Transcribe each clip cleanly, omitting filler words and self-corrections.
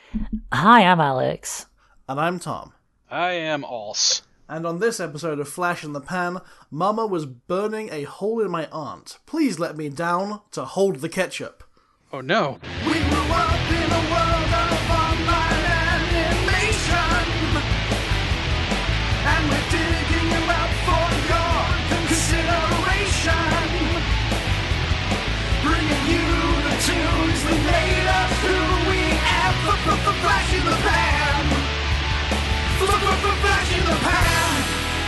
Hi, I'm Alex. And I'm Tom. I am Alce. And on this episode of Flash in the Pan, Mama was burning a hole in my aunt. Please let me down to hold the ketchup. Oh no. We grew up in a world of online animation, and we're digging you out for your consideration, bringing you the tunes that made us who we am. Flash in the Pan. Flash in the Pan.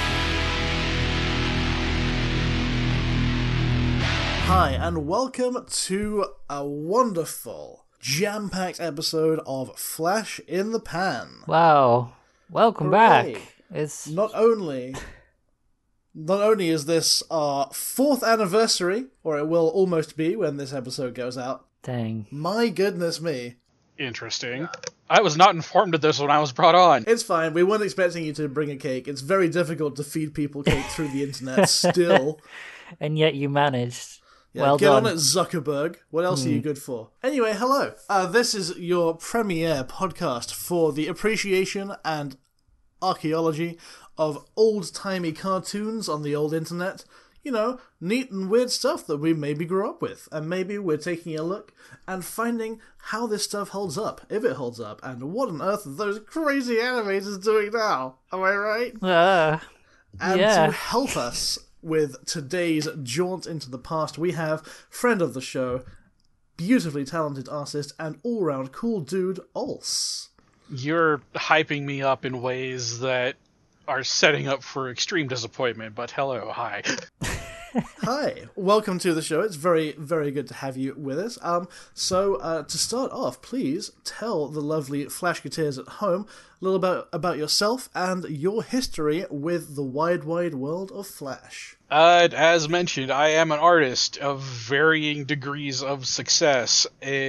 Hi, and welcome to a wonderful, jam-packed episode of Flash in the Pan. Wow. Welcome Hooray. back. It's Not only is this our 4th anniversary, or it will almost be when this episode goes out, dang. my goodness me. Interesting. I was not informed of this when I was brought on. It's fine, we weren't expecting you to bring a cake. It's very difficult to feed people cake through the internet still. And yet you managed. Yeah, Well get done. on it, Zuckerberg. What else are you good for? Anyway, hello. This is your premiere podcast for the appreciation and archaeology of old-timey cartoons on the old internet. You know, neat and weird stuff that we maybe grew up with. And maybe we're taking a look and finding how this stuff holds up, if it holds up, and what on earth are those crazy animators doing now? Am I right? And yeah. to help us with today's jaunt into the past, we have friend of the show, beautifully talented artist, and all-round cool dude, Alce. You're hyping me up in ways that are setting up for extreme disappointment, but hello, hi. Hi, welcome to the show. It's very, very good to have you with us. So to start off, please tell the lovely Flashketeers at home a little about yourself and your history with the wide, wide world of Flash. As mentioned, I am an artist of varying degrees of success.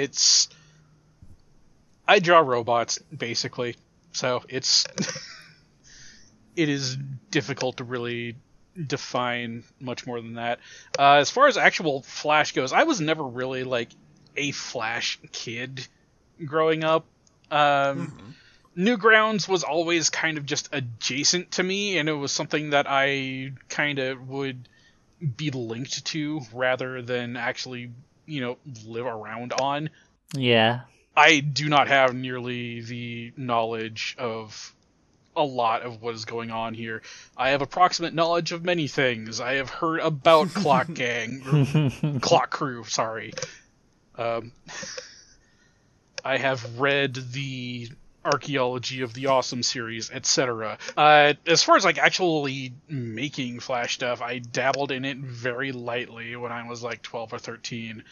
I draw robots, basically. So it's... it is difficult to really define much more than that. As far as actual Flash goes, I was never really, like, a Flash kid growing up. Newgrounds was always kind of just adjacent to me, and it was something that I kind of would be linked to rather than actually, live around on. Yeah. I do not have nearly the knowledge of a lot of what is going on here. I have approximate knowledge of many things. I have heard about Clock Gang, or Clock Crew, sorry. I have read the archaeology of the Awesome series, etc. As far as like actually making Flash stuff, I dabbled in it very lightly when I was like 12 or 13.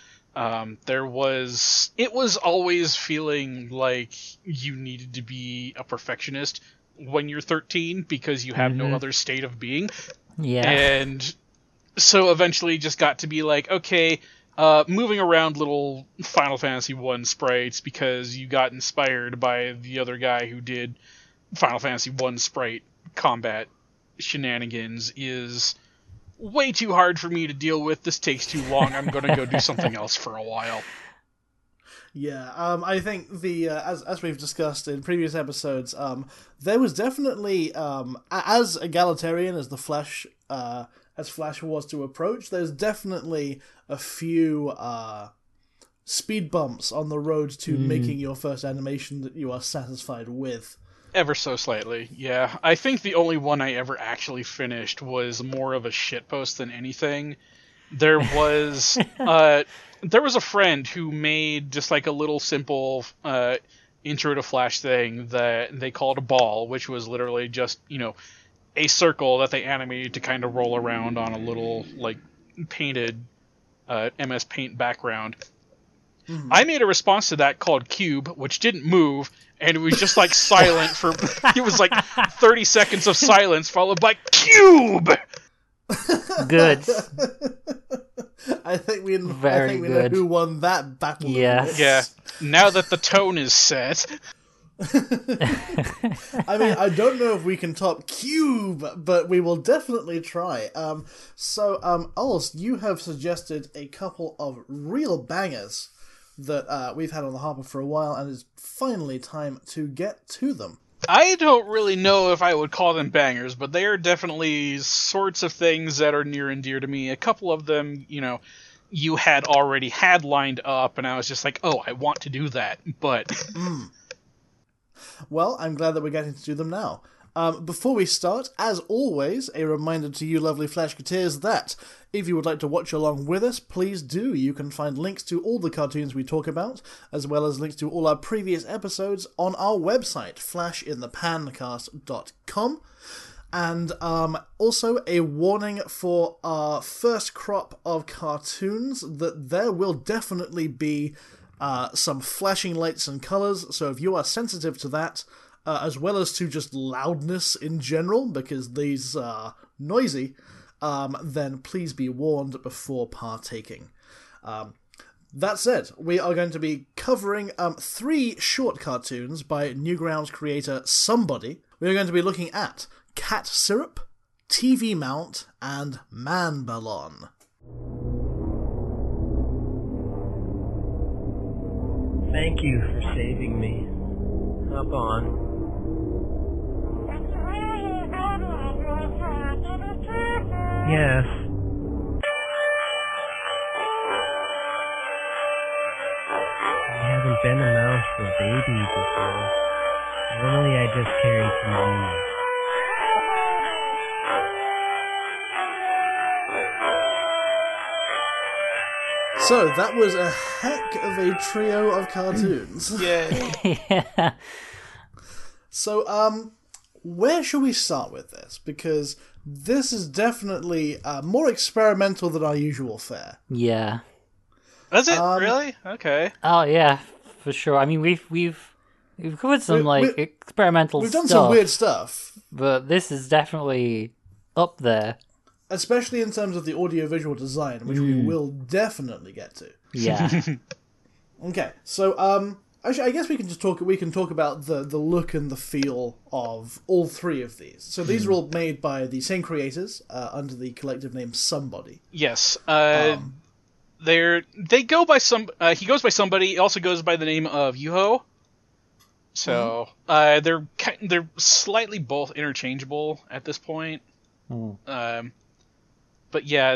It was always feeling like you needed to be a perfectionist when you're 13 because you have no other state of being. Yeah. And so eventually just got to be like, okay, moving around little Final Fantasy 1 sprites because you got inspired by the other guy who did Final Fantasy 1 sprite combat shenanigans is way too hard for me to deal with. This takes too long. I'm going to go do something else for a while. Yeah, I think as we've discussed in previous episodes, there was definitely as egalitarian as the Flash as Flash was to approach. There's definitely a few speed bumps on the road to making your first animation that you are satisfied with. Ever so slightly, yeah. I think the only one I ever actually finished was more of a shitpost than anything. There was a friend who made just like a little simple intro to Flash thing that they called a ball, which was literally just, a circle that they animated to kind of roll around on a little like painted MS Paint background. I made a response to that called Cube, which didn't move, and it was just like silent for it was like 30 seconds of silence followed by Cube. Good. I think we know good. who won that battle. Yes. Yeah. Now that the tone is set. I mean, I don't know if we can top Cube, but we will definitely try. Ulce, you have suggested a couple of real bangers that we've had on the hopper for a while, and it's finally time to get to them. I don't really know if I would call them bangers, but they are definitely sorts of things that are near and dear to me. A couple of them, you had already had lined up, and I was just like, oh, I want to do that, but... Well, I'm glad that we're getting to do them now. Before we start, as always, a reminder to you lovely Flashketeers that if you would like to watch along with us, please do. You can find links to all the cartoons we talk about, as well as links to all our previous episodes on our website, flashinthepancast.com. And also a warning for our first crop of cartoons that there will definitely be some flashing lights and colours, so if you are sensitive to that, as well as to just loudness in general, because these are noisy, then please be warned before partaking. That said, we are going to be covering 3 short cartoons by Newgrounds creator Somebody. We are going to be looking at Cat Syrup, TV Mount, and Man Ballon. Thank you for saving me. Hop on. Yes. I haven't been a mouse for a baby before. Normally I just carry TVs. So, that was a heck of a trio of cartoons. Yay. Yeah. So, where should we start with this? Because this is definitely more experimental than our usual fare. Yeah. Was it? Really? Okay. Oh yeah, for sure. I mean, we've covered some experimental We've stuff. done some weird stuff. But this is definitely up there. Especially in terms of the audiovisual design, which we will definitely get to. Yeah. Okay, so actually, I guess we can talk about the look and the feel of all 3 of these. So these are all made by the same creators under the collective name Somebody. Yes. They go by he goes by Somebody. He also goes by the name of Yuho. So they're slightly both interchangeable at this point. But yeah,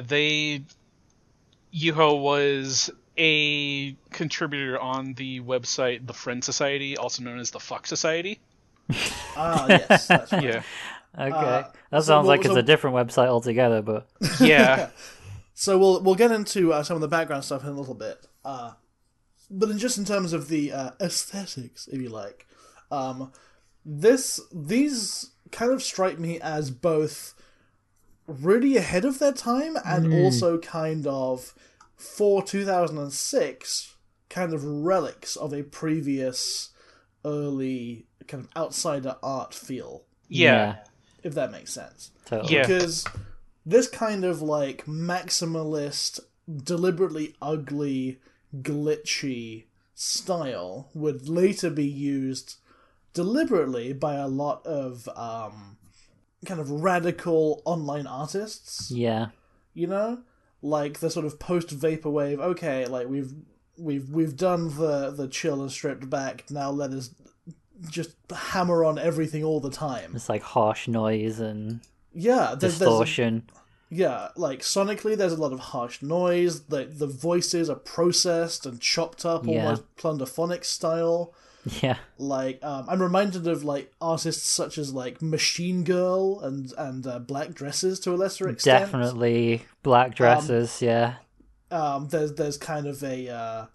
Yuho was a contributor on the website The Friend Society, also known as the Fuck Society. Ah, yes, that's right. Yeah. Okay. That sounds like it's a different website altogether, but... Yeah. So we'll get into some of the background stuff in a little bit. But in terms of the aesthetics, if you like, these kind of strike me as both really ahead of their time and also kind of, for 2006, kind of relics of a previous early kind of outsider art feel. Yeah. If that makes sense. Totally. Yeah. Because this kind of like maximalist, deliberately ugly, glitchy style would later be used deliberately by a lot of kind of radical online artists. Yeah. You know? Like the sort of post-vaporwave, okay, like we've done the chill and stripped back, now let us just hammer on everything all the time. It's like harsh noise and There's distortion. like sonically there's a lot of harsh noise, the voices are processed and chopped up, almost plunderphonic style. Yeah. Like, I'm reminded of like artists such as like Machine Girl and Black Dresses to a lesser extent. Definitely black dresses, yeah. There's kind of a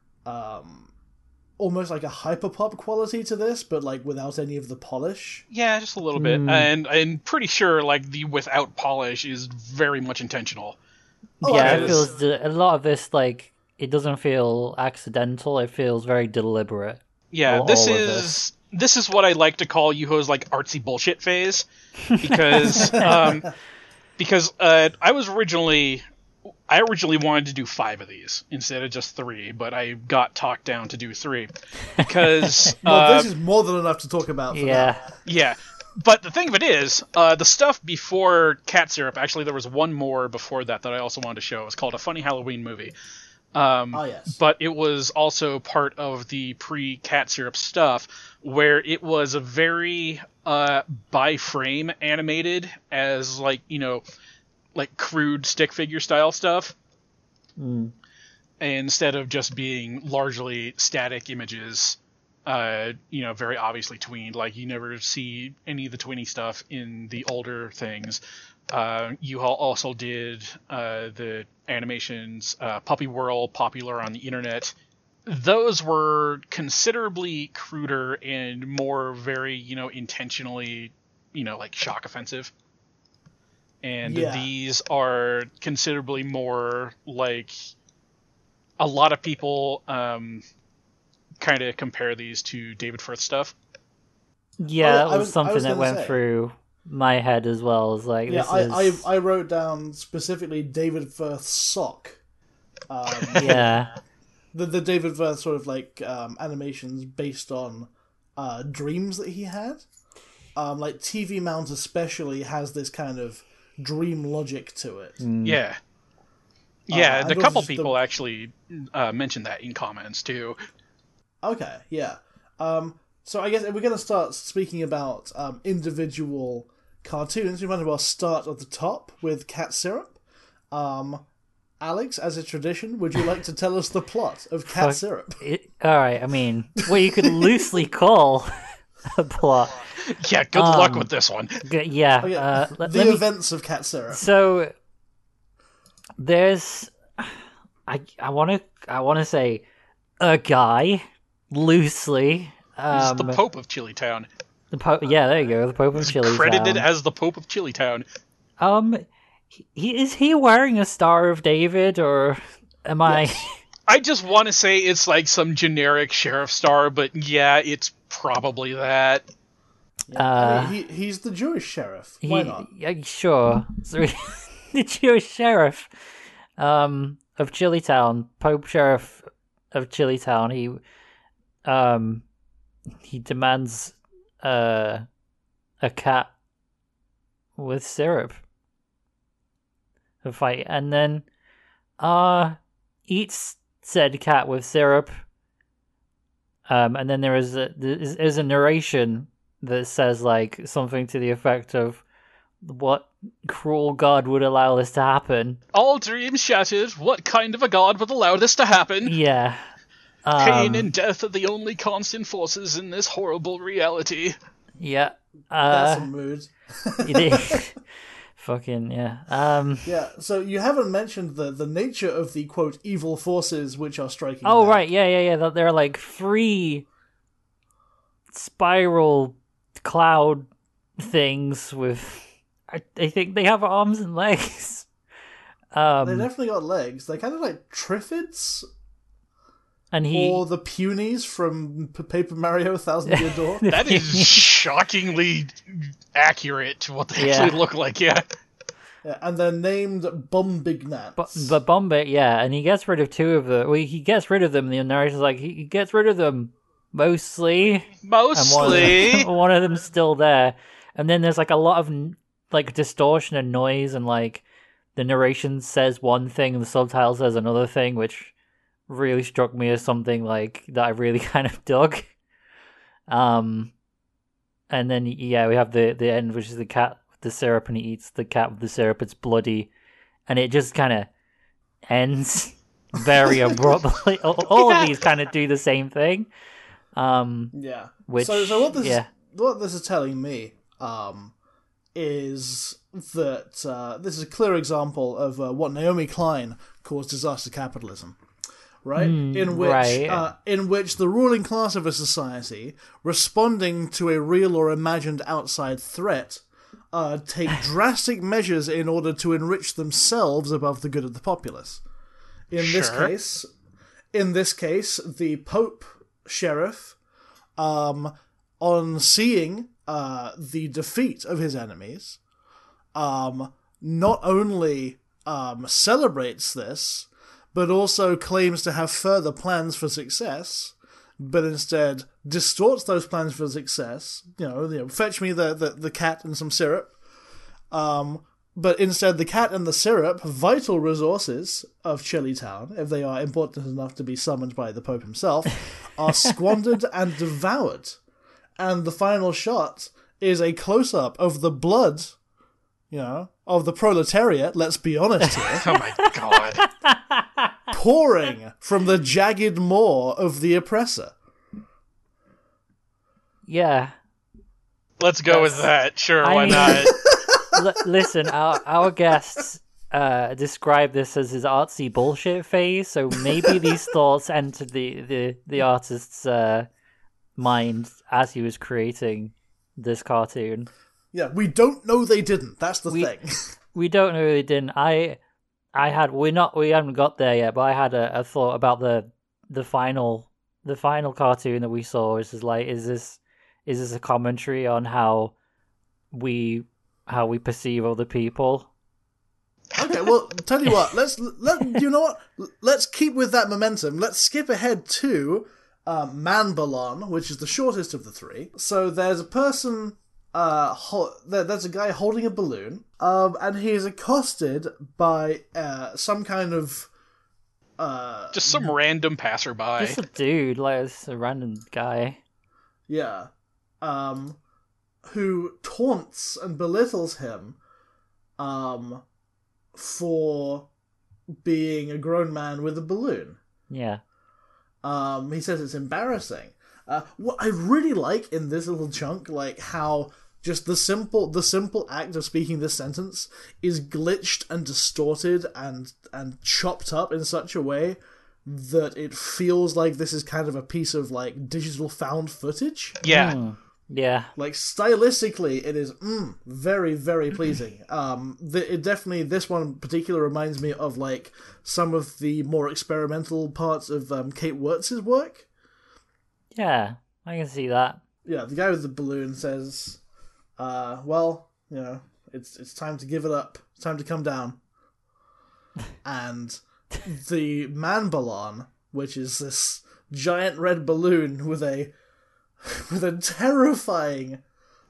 almost like a hyperpop quality to this, but like without any of the polish. Yeah, just a little bit. And I'm pretty sure like the without polish is very much intentional. Yeah, it Because- feels a lot of this like it doesn't feel accidental. It feels very deliberate. Yeah, all this of is what I like to call Yuho's like artsy bullshit phase, because I originally wanted to do 5 of these instead of just 3, but I got talked down to do 3 because This is more than enough to talk about for Yeah. now. yeah. But the thing of it is, the stuff before Cat Syrup, actually there was one more before that I also wanted to show. It's called A Funny Halloween Movie. Yes. But it was also part of the pre-Cat Syrup stuff, where it was a very by frame animated as like crude stick figure style stuff, instead of just being largely static images. Very obviously tweened. Like you never see any of the tweeny stuff in the older things. You also did the animations Puppy Whirl, popular on the internet. Those were considerably cruder and more very, intentionally, like shock offensive. And these are considerably more like a lot of people kind of compare these to David Firth stuff. Yeah, that was something that went through my head as well. Is like, I wrote down specifically David Firth's sock. Yeah, the David Firth sort of like animations based on dreams that he had. Like TV Mount especially has this kind of dream logic to it. Yeah. Yeah, and a couple people actually mentioned that in comments too. Okay, yeah. So I guess if we're going to start speaking about individual cartoons, we might as well start at the top with Cat Syrup. Alex, as a tradition, would you like to tell us the plot of Cat Syrup? Alright, I mean, what you could loosely call a plot. Yeah, good luck with this one. Yeah. Okay, events of Cat Syrup. So, there's... I want to say a guy, loosely. He's the Pope of Chili Town. Yeah, there you go. The Pope of Chili Town. Credited as the Pope of Chili Town. Is he wearing a Star of David, or am I? I just want to say it's like some generic sheriff star, but yeah, it's probably that. He's the Jewish sheriff. Why not? Sure. So, the Jewish sheriff of Chili Town, Pope Sheriff of Chili Town. He demands a cat with syrup to fight, and then eats said cat with syrup. And then there is a narration that says like something to the effect of, "What cruel god would allow this to happen? All dreams shattered. What kind of a god would allow this to happen?" Yeah. Pain and death are the only constant forces in this horrible reality. Yeah. That's a mood. It is. Fucking, yeah. Yeah, so you haven't mentioned the nature of the, quote, evil forces which are striking Oh, back. right, yeah. There are like 3 spiral cloud things with... I think they have arms and legs. They definitely got legs. They're kind of like Triffids. And or the Punies from Paper Mario Thousand Year Door. That is shockingly accurate to what they actually look like, yeah. Yeah, and they're named Bombignats. But Bombay, yeah, and he gets rid of 2 of them. Well, he gets rid of them, the narrator's like, he gets rid of them, mostly. Mostly! And one of them's still there. And then there's like a lot of like distortion and noise, and like the narration says one thing and the subtitle says another thing, which really struck me as something like that I really kind of dug. And then we have the end, which is the cat with the syrup, and he eats the cat with the syrup. It's bloody, and it just kind of ends very abruptly. All of these kind of do the same thing. Yeah. Which, so what this is telling me is that this is a clear example of what Naomi Klein calls disaster capitalism. Right, in which the ruling class of a society, responding to a real or imagined outside threat, take drastic measures in order to enrich themselves above the good of the populace. In this case, the Pope Sheriff, on seeing the defeat of his enemies, not only celebrates this, but also claims to have further plans for success, but instead distorts those plans for success. Fetch me the cat and some syrup. But instead, the cat and the syrup, vital resources of Chili Town, if they are important enough to be summoned by the Pope himself, are squandered and devoured. And the final shot is a close-up of the blood, of the proletariat, let's be honest here, Oh my god. pouring from the jagged maw of the oppressor. Yeah. Let's go with that. Sure, I why mean- not? Listen, our guests describe this as his artsy bullshit phase, so maybe these thoughts entered the artist's mind as he was creating this cartoon. Yeah, we don't know they didn't. That's the thing. We don't know they didn't. We haven't got there yet, but I had a thought about the final cartoon that we saw. Is this a commentary on how we perceive other people? Okay, well, tell you what. Let's keep with that momentum. Let's skip ahead to Manbalon, which is the shortest of the three. So there's a person. There's a guy holding a balloon, and he is accosted by some kind of Just some random passerby. Just a dude, like it's a random guy. yeah, who taunts and belittles him, for being a grown man with a balloon. Yeah. He says it's embarrassing. What I really like in this little chunk, like how just the simple act of speaking this sentence is glitched and distorted and chopped up in such a way that it feels like this is kind of a piece of like digital found footage. Yeah. Yeah. Like stylistically, it is very, very pleasing. It definitely, this one in particular reminds me of like some of the more experimental parts of Kate Wirtz's work. Yeah, I can see that. Yeah, the guy with the balloon says, it's time to give it up. It's time to come down. And the Manbalon, which is this giant red balloon with a terrifying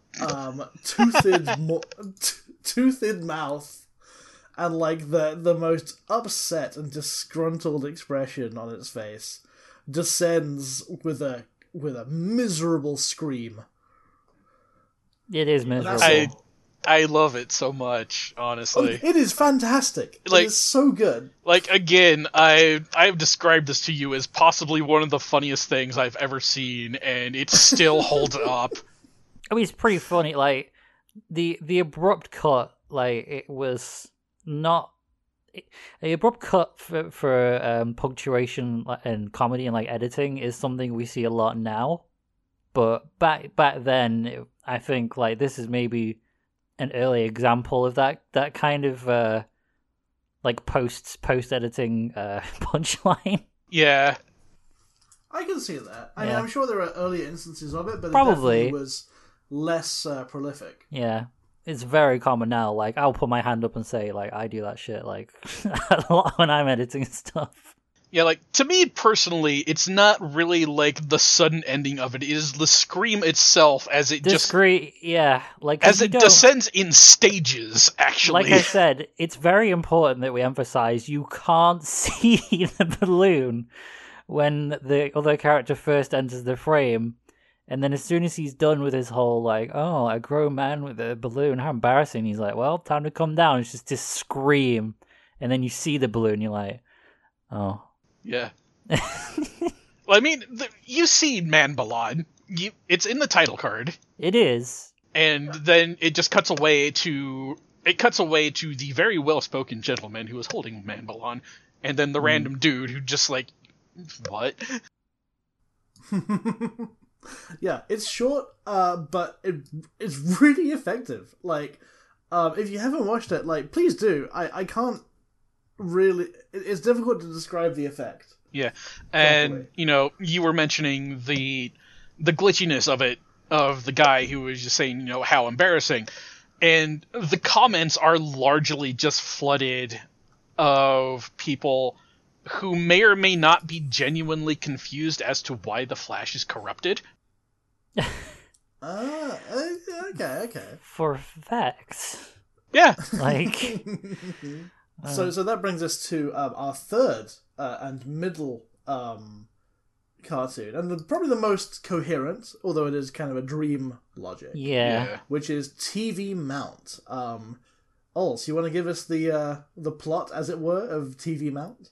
toothed mouth and like the most upset and disgruntled expression on its face, descends with a miserable scream. It is miserable. I love it so much, honestly. It is fantastic. Like- it is so good. Like, again, I've described this to you as possibly one of the funniest things I've ever seen, and it still holds up. I mean, it's pretty funny. Like the abrupt cut, like it was not the abrupt cut for punctuation and comedy and like editing is something we see a lot now. But back then, I think like this is maybe an early example of that kind of like post editing punchline. Yeah. I can see that. I mean, Yeah. I'm sure there are earlier instances of it, but Probably. it definitely was less prolific. Yeah, it's very common now. Like I'll put my hand up and say like I do that shit like a lot when I'm editing stuff. Yeah, like, to me personally, it's not really, like, the sudden ending of it. It is the scream itself as it Discreet, yeah. Like as you it don't- descends in stages, actually. Like I said, it's very important that we emphasize you can't see the balloon when the other character first enters the frame. And then as soon as he's done with his whole, like, oh, a grown man with a balloon, how embarrassing. He's like, well, time to come down. It's just this scream. And then you see the balloon, you're like, oh. Yeah. Well, I mean, you see Manbalon. It's in the title card. It is. And then it just cuts away to the very well-spoken gentleman who is holding Manbalon, and then the random dude who just like, what? Yeah, it's short, but it's really effective. Like, if you haven't watched it, like, please do. I can't really... It's difficult to describe the effect. Yeah, and Totally. you know, you were mentioning the glitchiness of it, of the guy who was just saying, you know, how embarrassing, and the comments are largely just flooded of people who may or may not be genuinely confused as to why the Flash is corrupted. Okay. For facts. Yeah. Like, So that brings us to our third and middle cartoon, and probably the most coherent, although it is kind of a dream logic, yeah. which is TV Mount. Ols, you want to give us the plot, as it were, of TV Mount?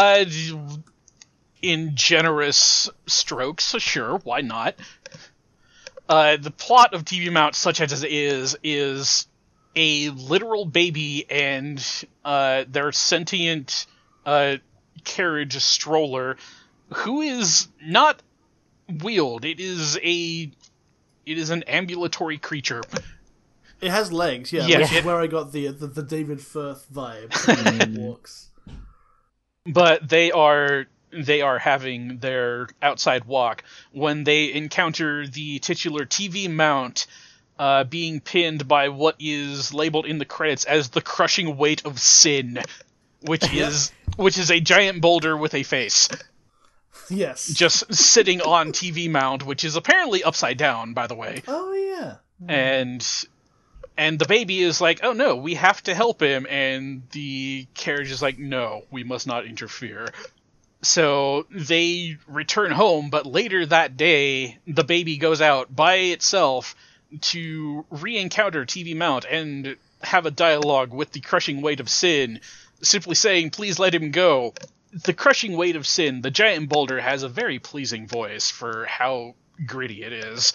In generous strokes, sure, why not? The plot of TV Mount, such as it is a literal baby and their sentient carriage stroller, who is not wheeled. It is an ambulatory creature. It has legs, yeah. Yeah, Which is it- where I got the David Firth vibe. It walks. But they are having their outside walk when they encounter the titular TV Mount being pinned by what is labeled in the credits as the crushing weight of sin, which is a giant boulder with a face. Yes. Just sitting on TV Mount, which is apparently upside down, by the way. Oh yeah. And the baby is like, oh no, we have to help him, and the carriage is like, no, we must not interfere. So they return home, but later that day, the baby goes out by itself to re-encounter TV Mount and have a dialogue with the crushing weight of sin, simply saying, please let him go. The crushing weight of sin, the giant boulder, has a very pleasing voice for how gritty it is.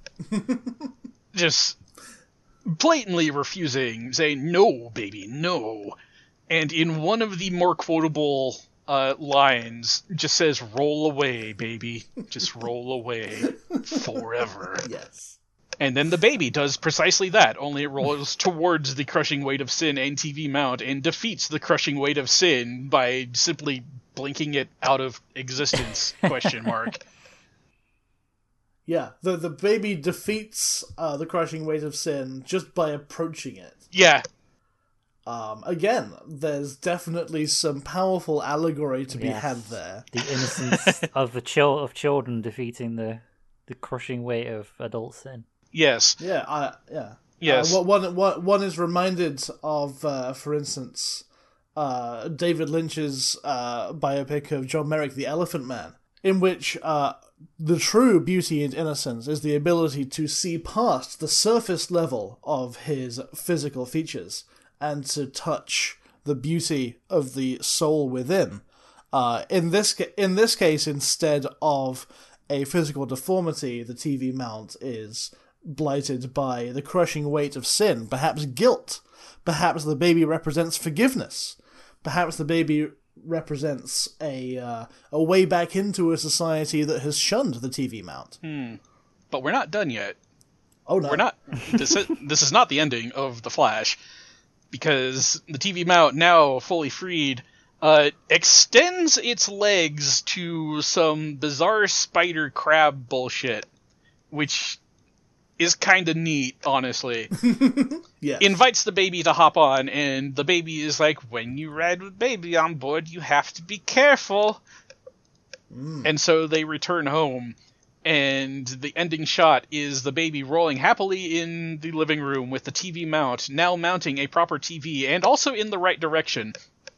Just blatantly refusing, saying, no, baby, no. And in one of the more quotable lines, just says, roll away, baby. Just roll away forever. Yes. And then the baby does precisely that, only it rolls towards the crushing weight of sin and TV Mount and defeats the crushing weight of sin by simply blinking it out of existence, question mark. Yeah. The baby defeats the crushing weight of sin just by approaching it. Yeah. Again, there's definitely some powerful allegory to be Yes. had there. The innocence of children defeating the crushing weight of adult sin. Yes. Yeah, yeah. Yes. One is reminded of, for instance, David Lynch's biopic of John Merrick, The Elephant Man, in which the true beauty and innocence is the ability to see past the surface level of his physical features and to touch the beauty of the soul within. In this case, instead of a physical deformity, the TV Mount is blighted by the crushing weight of sin, perhaps guilt. Perhaps the baby represents forgiveness. Perhaps the baby represents a way back into a society that has shunned the TV Mount. But we're not done yet. Oh no, We're not. This is not the ending of The Flash, because the TV Mount, now fully freed, extends its legs to some bizarre spider crab bullshit, which is kind of neat, honestly. Yes. Invites the baby to hop on, and the baby is like, when you ride with baby on board, you have to be careful. And so they return home, and the ending shot is the baby rolling happily in the living room with the TV Mount, now mounting a proper TV, and also in the right direction,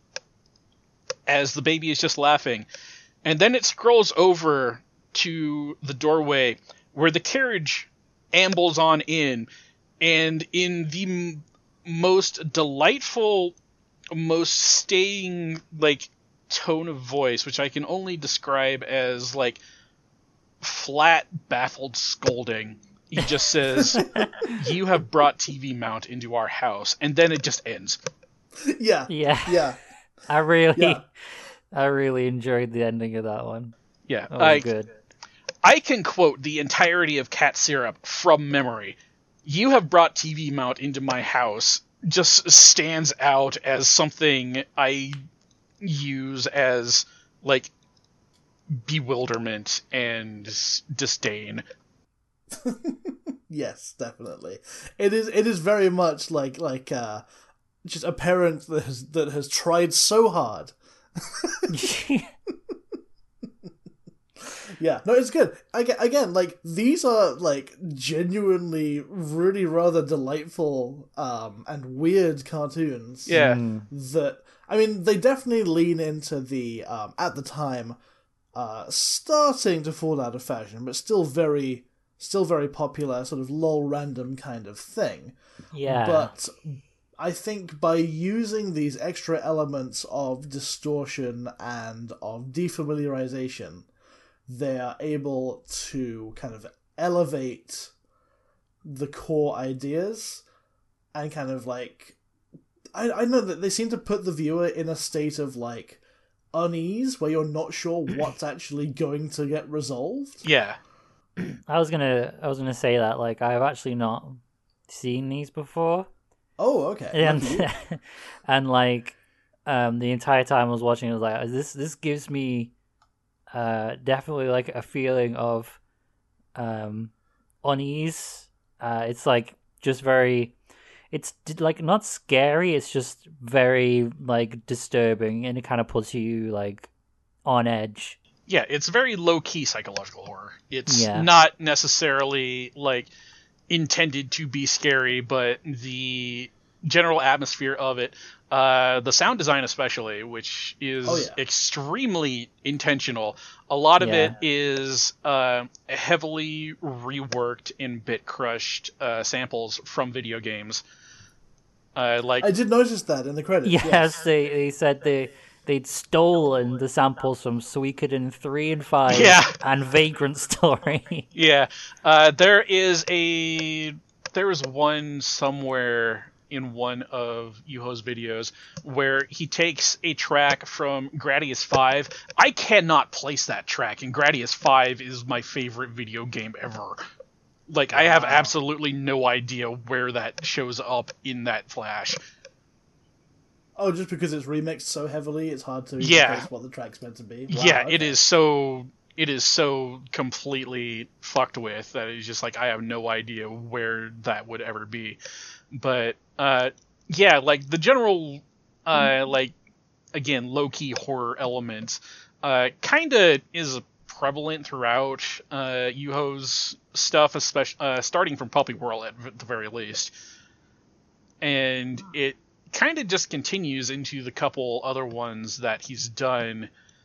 as the baby is just laughing. And then it scrolls over to the doorway, where the carriage ambles on in, and in the most delightful, most staying, tone of voice, which I can only describe as, flat, baffled scolding, he just says, you have brought TV Mount into our house, and then it just ends. Yeah. Yeah. Yeah. I really Yeah. enjoyed the ending of that one. Yeah, That was good. I can quote the entirety of Cat Syrup from memory. You have brought TV Mount into my house just stands out as something I use as, bewilderment and disdain. Yes, definitely. It is very much like just a parent that has tried so hard. Yeah, no, it's good. Again, like, these are, like, genuinely really rather delightful and weird cartoons. Yeah. That, I mean, they definitely lean into the, at the time, starting to fall out of fashion, but still very popular, sort of lol random kind of thing. Yeah. But I think by using these extra elements of distortion and of defamiliarization, they are able to kind of elevate the core ideas and kind of like... I know that they seem to put the viewer in a state of like unease where you're not sure what's actually going to get resolved. Yeah. I was gonna say that, like, I've actually not seen these before. Oh, okay. And and like the entire time I was watching, I was like, this gives me definitely like a feeling of unease. It's like just very, it's like not scary, it's just very like disturbing, and it kind of puts you like on edge. Yeah, it's very low-key psychological horror. It's Yeah. not necessarily, like, intended to be scary, but the general atmosphere of it, the sound design especially, which is extremely intentional. A lot of it is heavily reworked and bit-crushed samples from video games. Like, I did notice that in the credits. Yes, they said they'd stolen the samples from Suikoden 3 and 5 Yeah. and Vagrant Story. yeah, there is one somewhere in one of Yuho's videos where he takes a track from Gradius 5. I cannot place that track, and Gradius 5 is my favorite video game ever. Like, I have absolutely no idea where that shows up in that flash. Oh, just because it's remixed so heavily, it's hard to Yeah. place what the track's meant to be. Wow, Yeah, okay. it is so completely fucked with that it's just like I have no idea where that would ever be. But yeah, like the general like, again, low-key horror element kind of is prevalent throughout Yuho's stuff, especially starting from Puppy World at the very least. And it kind of just continues into the couple other ones that he's done.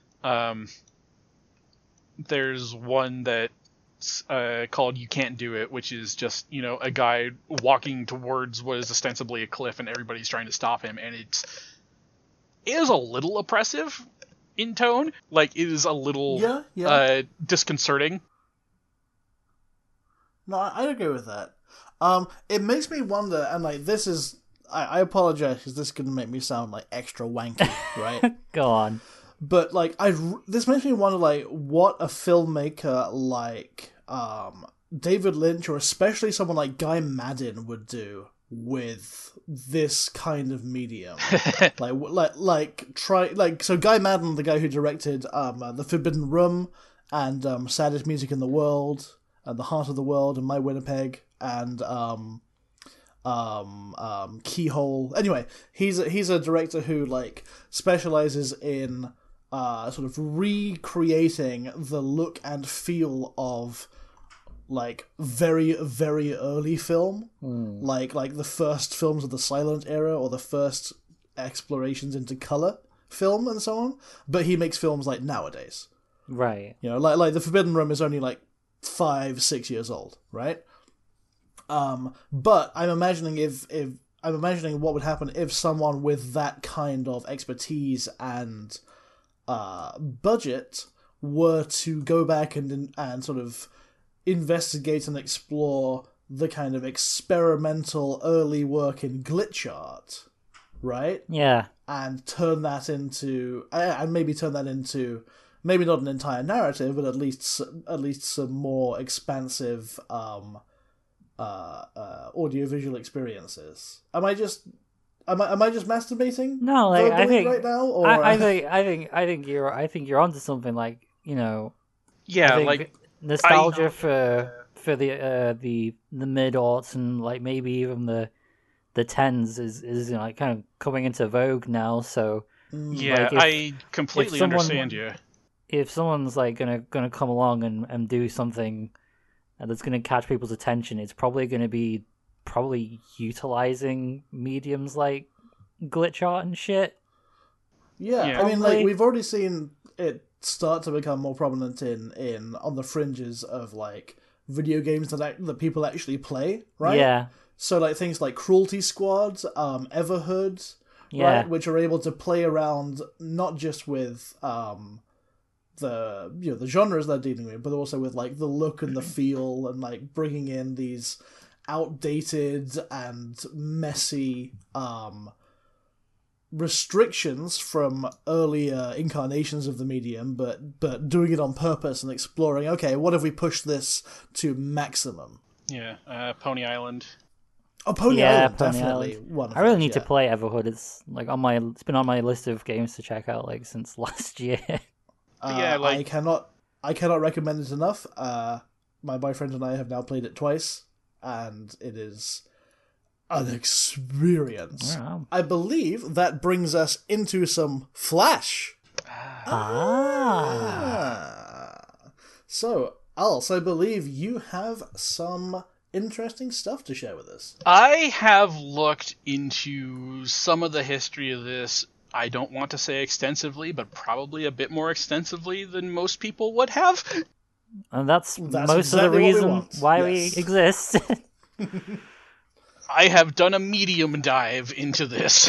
There's one that's called You Can't Do It, which is just, you know, a guy walking towards what is ostensibly a cliff and everybody's trying to stop him, and it is a little oppressive in tone. Like, it is a little disconcerting. No, I agree with that. It makes me wonder, and like this is, I apologize because this is gonna make me sound like extra wanky, right? Go on. But like, this makes me wonder, like, what a filmmaker like David Lynch, or especially someone like Guy Maddin, would do with this kind of medium. So Guy Maddin, the guy who directed The Forbidden Room and Saddest Music in the World and The Heart of the World and My Winnipeg and Keyhole. Anyway, he's a director who like specializes in sort of recreating the look and feel of like very, very early film, like the first films of the silent era or the first explorations into color film and so on. But he makes films like nowadays, Right. you know, like The Forbidden Room is only like 5-6 years old, right? But I'm imagining what would happen if someone with that kind of expertise and budget were to go back and sort of investigate and explore the kind of experimental early work in glitch art, right? Yeah. And turn that into maybe not an entire narrative, but at least some more expansive audiovisual experiences. Am I just masturbating? No, like I verbally think right now, or I think you're onto something. Like, you know, Yeah, I think like, nostalgia for the mid aughts and like maybe even the tens is you know, like kind of coming into vogue now. So yeah, like, I completely someone- understand you. if someone's like gonna come along and do something that's gonna catch people's attention, it's probably gonna be utilizing mediums like glitch art and shit. Yeah, I mean, like, we've already seen it start to become more prominent in on the fringes of, like, video games that people actually play, right? Yeah. So, like, things like Cruelty Squad, Everhood, right? Which are able to play around not just with the genres they're dealing with, but also with, like, the look and the feel, and, like, bringing in these outdated and messy restrictions from earlier incarnations of the medium, but doing it on purpose and exploring, okay, what if we push this to maximum? Yeah, Pony Island. Oh, Pony Island, Pony definitely Island. one of I really those, need to play Everhood. It's like it's been on my list of games to check out like since last year. I cannot recommend it enough. My boyfriend and I have now played it twice, and it is an experience. Wow. I believe that brings us into some Flash. So, Alice, I believe you have some interesting stuff to share with us. I have looked into some of the history of this. I don't want to say extensively, but probably a bit more extensively than most people would have. And that's most exactly of the reason why Yes. we exist. I have done a medium dive into this.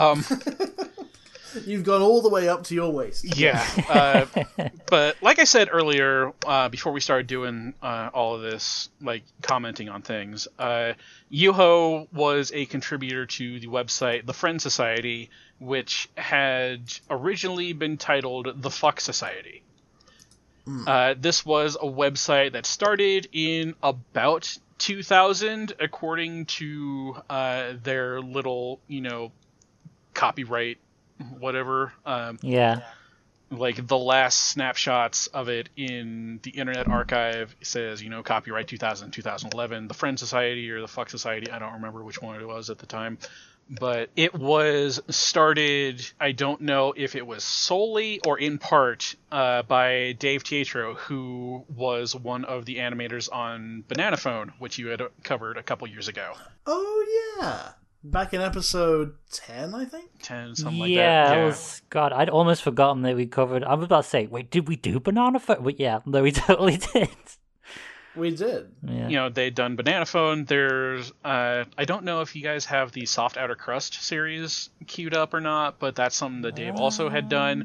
You've gone all the way up to your waist. Yeah. But like I said earlier, before we started doing all of this, like commenting on things, Yuho was a contributor to the website The Friend Society, which had originally been titled The Fuck Society. This was a website that started in about 2000, according to their little, copyright, whatever. Like the last snapshots of it in the Internet Archive says, copyright 2000, 2011, the Friend Society or the Fuck Society. I don't remember which one it was at the time. But it was started, I don't know if it was solely or in part, by Dave Teatro, who was one of the animators on Banana Phone, which you had covered a couple years ago. Oh, yeah. Back in episode 10, I think? 10, something like that. Yeah, it was, God, I'd almost forgotten that we covered, I was about to say, wait, did we do Banana Phone? But yeah, no, we totally did. We did. Yeah. They'd done Banana Phone. There's, I don't know if you guys have the Soft Outer Crust series queued up or not, but that's something that Dave also had done.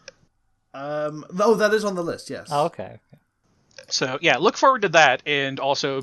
That is on the list, yes. Oh, okay. So, yeah, look forward to that, and also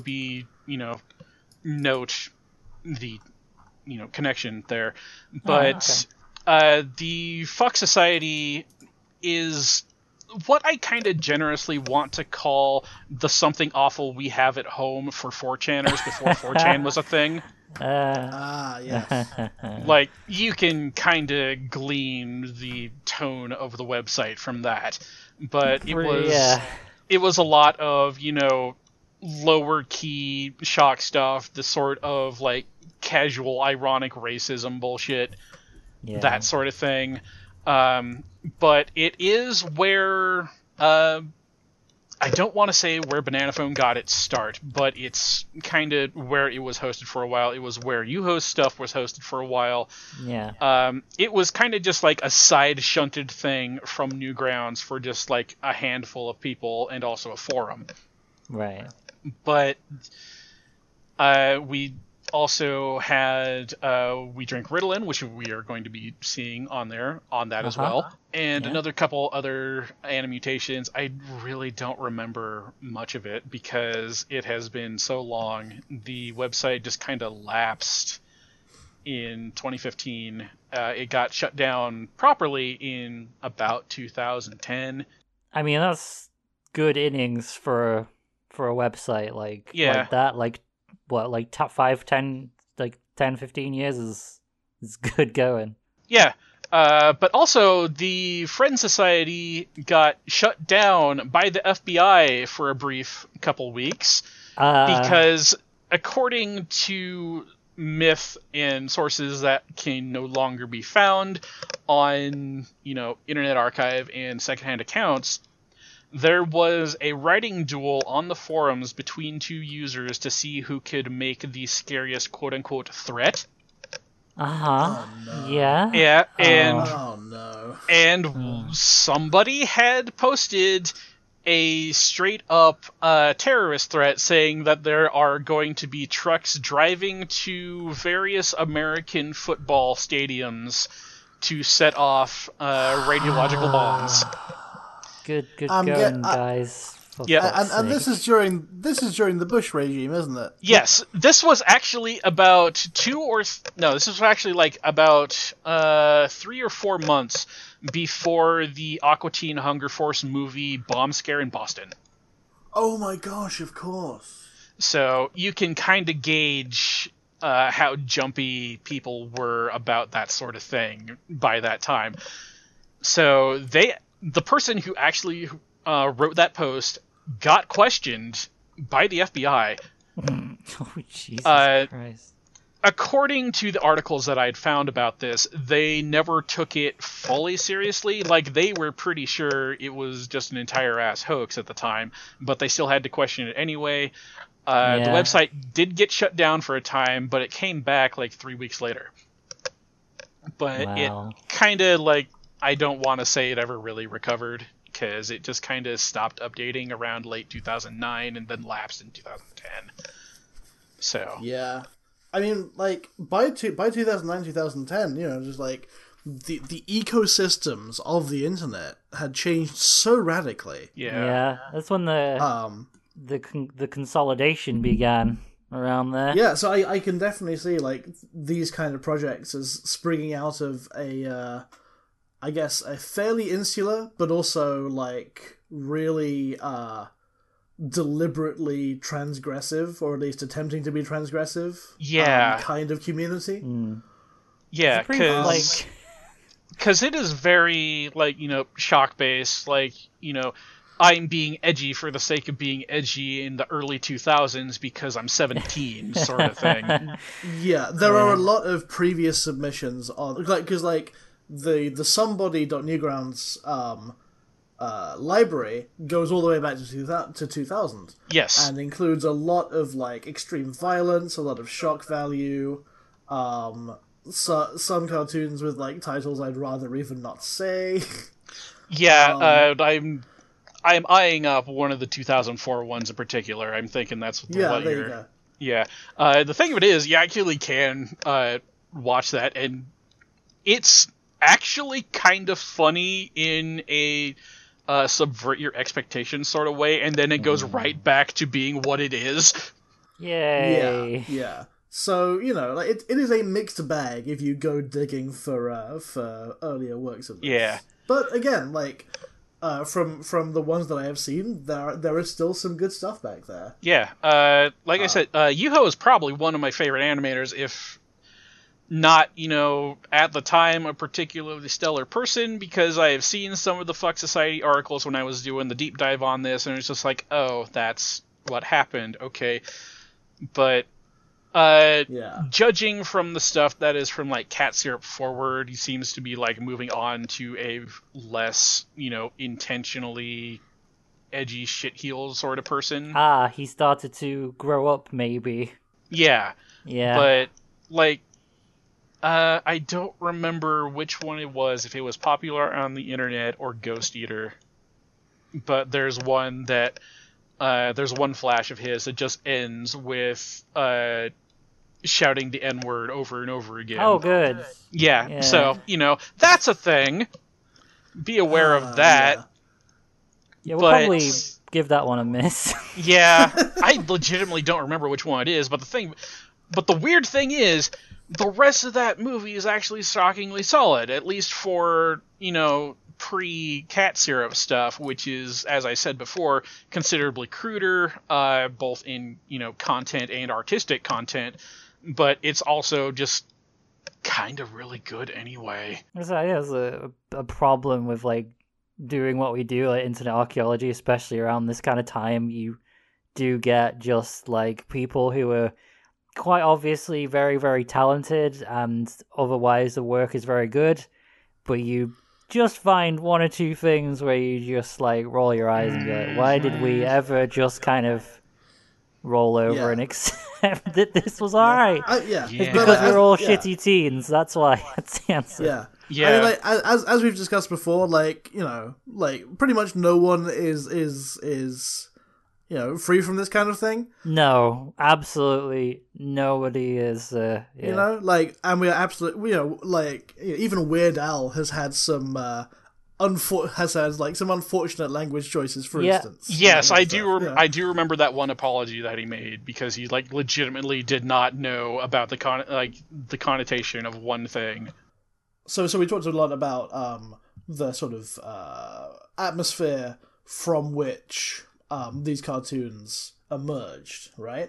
note the, connection there. But, the Fuck Society is what I kind of generously want to call the something awful we have at home for 4chaners before 4chan was a thing. Yes. Like, you can kind of glean the tone of the website from that. But it was a lot of, lower key shock stuff, the sort of, like, casual, ironic racism bullshit, that sort of thing. But it is where, I don't want to say where Banana Phone got its start, but it's kind of where it was hosted for a while. It was where Yuho's stuff was hosted for a while. Yeah. It was kind of just like a side shunted thing from Newgrounds for just like a handful of people and also a forum. Right. But we also had We Drink Ritalin, which we are going to be seeing on that as well. And another couple other Animutations. I really don't remember much of it because it has been so long. The website just kind of lapsed in 2015. It got shut down properly in about 2010. I mean, that's good innings for a website like that. Like, what, like top 5, 10, like 10, 15 years is good going. Yeah. But also, the Friend Society got shut down by the FBI for a brief couple weeks because, according to myth and sources that can no longer be found on, Internet Archive and secondhand accounts, there was a writing duel on the forums between two users to see who could make the scariest quote-unquote threat. Uh-huh. Oh, no. Yeah. Yeah, and Oh no. somebody had posted a straight-up terrorist threat saying that there are going to be trucks driving to various American football stadiums to set off radiological bombs. Good I'm going, get- guys. For Yeah. fuck's And this sake. is during the Bush regime, isn't it? Yes, this was actually about this was actually like about 3 or 4 months before the Aqua Teen Hunger Force movie bomb scare in Boston. Oh my gosh, of course. So you can kind of gauge how jumpy people were about that sort of thing by that time. So the person who actually wrote that post got questioned by the FBI. Oh, Jesus Christ. According to the articles that I had found about this, they never took it fully seriously. Like, they were pretty sure it was just an entire ass hoax at the time, but they still had to question it anyway. The website did get shut down for a time, but it came back like 3 weeks later. But Wow. it kind of, like, I don't want to say it ever really recovered, because it just kind of stopped updating around late 2009 and then lapsed in 2010. So Yeah. I mean, like, by 2009, 2010, just like, the ecosystems of the internet had changed so radically. Yeah. That's when the consolidation began around there. Yeah, so I can definitely see, like, these kind of projects as springing out of I guess, a fairly insular, but also, like, really, deliberately transgressive, or at least attempting to be transgressive, Yeah. kind of community. yeah, Pretty, like, because it is very, like, shock based, like, I'm being edgy for the sake of being edgy in the early 2000s because I'm 17 sort of thing. Yeah, there are a lot of previous submissions on, like, because, like, the somebody.newgrounds library goes all the way back to 2000. Yes. And includes a lot of, like, extreme violence, a lot of shock value, some cartoons with, like, titles I'd rather even not say. Yeah, I'm eyeing up one of the 2004 ones in particular. I'm thinking that's what Yeah, there you you're... go. Yeah. The thing of it is, you actually can watch that, and it's actually kind of funny in a subvert your expectations sort of way, and then it goes right back to being what it is. Yay. Yeah. So, like, it is a mixed bag if you go digging for earlier works of this. Yeah. But again, like, from the ones that I have seen, there is still some good stuff back there. Yeah. Like I said, Yuho is probably one of my favorite animators, if not, at the time a particularly stellar person, because I have seen some of the Fuck Society articles when I was doing the deep dive on this, and it's just like, oh, that's what happened, okay. But judging from the stuff that is from, like, Cat Syrup forward, he seems to be, like, moving on to a less, intentionally edgy shitheel sort of person. He started to grow up, maybe. Yeah. Yeah. But, like, I don't remember which one it was, if it was Popular on the Internet or Ghost Eater. But there's one that, there's one flash of his that just ends with, shouting the N-word over and over again. Oh, good. Yeah, so, that's a thing. Be aware of that. Yeah, we'll But- probably give that one a miss. Yeah, I legitimately don't remember which one it is, but the weird thing is, the rest of that movie is actually shockingly solid, at least for, pre-Cat Syrup stuff, which is, as I said before, considerably cruder, both in, content and artistic content, but it's also just kind of really good anyway. There's a problem with, like, doing what we do, like internet archaeology, especially around this kind of time. You do get just, like, people who are quite obviously very, very talented, and otherwise the work is very good, but you just find one or two things where you just like roll your eyes and go, why did we ever just kind of roll over Yeah. and accept that this was alright? Yeah. Yeah. But, Because we're all yeah. shitty teens, that's why. That's the answer. Yeah. Yeah. I mean, like, as we've discussed before, like, you know, like, pretty much no one is you know, free from this kind of thing. No, absolutely nobody is. Yeah. You know, like, and we are absolutely, you know, like, even Weird Al has had some some unfortunate language choices, for Yeah. instance. Yes, And I that do. stuff, yeah. I do remember that one apology that he made because he like legitimately did not know about the the connotation of one thing. So we talked a lot about the sort of atmosphere from which these cartoons emerged, right?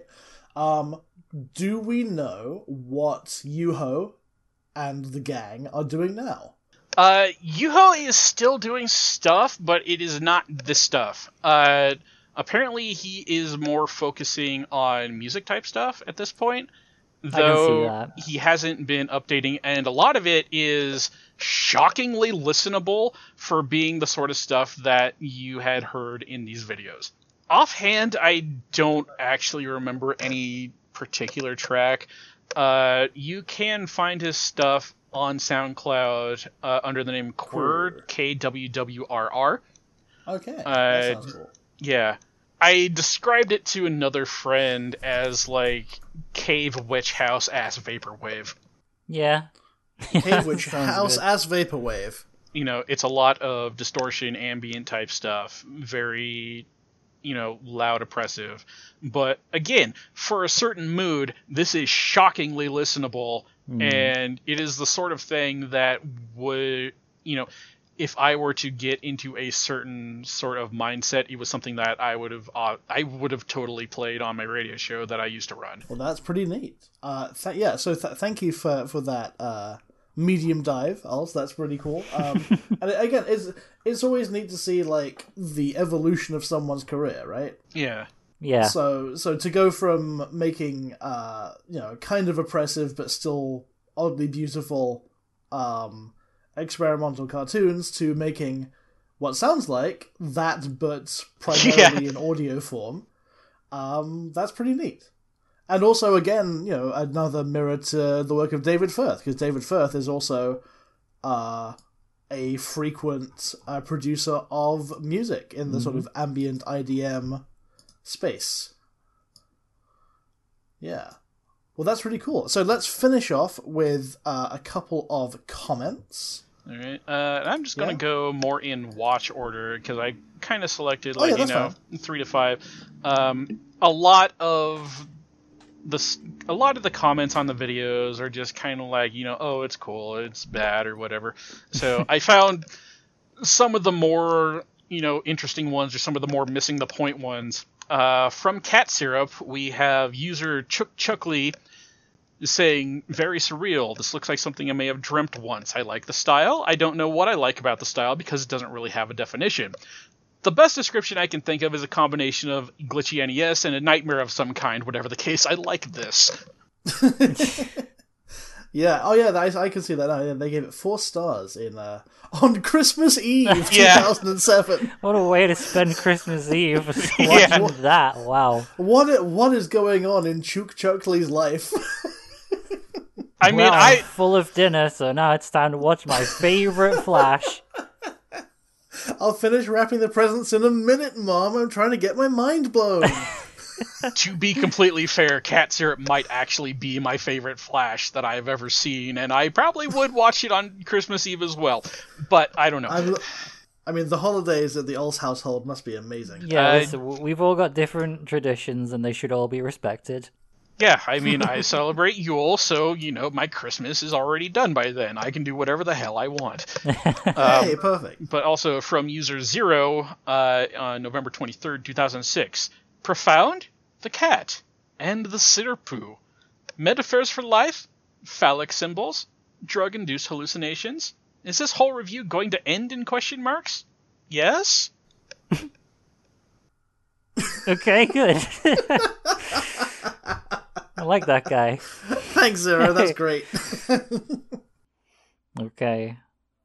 Do we know what Yuho and the gang are doing now? Yuho is still doing stuff, but it is not this stuff. Apparently he is more focusing on music type stuff at this point. can see Though that. he hasn't been updating, and a lot of it is shockingly listenable for being the sort of stuff that you had heard in these videos. Offhand, I don't actually remember any particular track. You can find his stuff on SoundCloud under the name Kwrr, KWWRR. Okay, that sounds cool. Yeah. I described it to another friend as, like, cave witch house ass vaporwave. Yeah. Cave Witch Sounds House good. as Vaporwave. You know, it's a lot of distortion, ambient type stuff. Very, you know, loud, oppressive. But, again, for a certain mood, this is shockingly listenable. And it is the sort of thing that would, you know, if I were to get into a certain sort of mindset, it was something that I would have totally played on my radio show that I used to run. Well, that's pretty neat. So thank you for that medium dive, Als. That's pretty cool. And again, it's always neat to see like the evolution of someone's career, right? Yeah. Yeah. So to go from making you know, kind of oppressive but still oddly beautiful experimental cartoons to making what sounds like that but primarily in audio form, that's pretty neat. And also, again, you know, another mirror to the work of David Firth, because David Firth is also a frequent producer of music in the sort of ambient IDM space. Yeah. Well, that's really cool. So let's finish off with a couple of comments. All right. I'm just going to go more in watch order because I kind of selected, Oh, yeah, like, that's 3 to 5. A lot of the comments on the videos are just kind of like, you know, oh, it's cool, it's bad, or whatever. So I found some of the more, you know, interesting ones, or some of the more missing the point ones. From Cat Syrup, we have user Chuckly saying, very surreal. This looks like something I may have dreamt once. I like the style. I don't know what I like about the style because it doesn't really have a definition. The best description I can think of is a combination of glitchy NES and a nightmare of some kind. Whatever the case, I like this. Yeah, oh yeah, I can see that now. Yeah, they gave it 4 stars in on Christmas Eve Yeah. 2007. What a way to spend Christmas Eve watching Yeah. that. Wow. What is going on in Chook Chuckley's life? I mean, Well, I'm I full of dinner, so now it's time to watch my favorite Flash. I'll finish wrapping the presents in a minute, Mom. I'm trying to get my mind blown. to be completely fair, Cat Syrup might actually be my favorite Flash that I've ever seen, and I probably would watch it on Christmas Eve as well. But I don't know. I mean, the holidays at the Ols household must be amazing. Yeah, listen, we've all got different traditions, and they should all be respected. Yeah, I mean, I celebrate Yule, so, you know, my Christmas is already done by then. I can do whatever the hell I want. Hey, perfect. But also from user Zero on November 23rd, 2006. Profound? The cat. And the sitter poo. Metaphors for life? Phallic symbols? Drug-induced hallucinations? Is this whole review going to end in question marks? Yes? Okay, good. I like that guy. Thanks, Zero. That's great. Okay.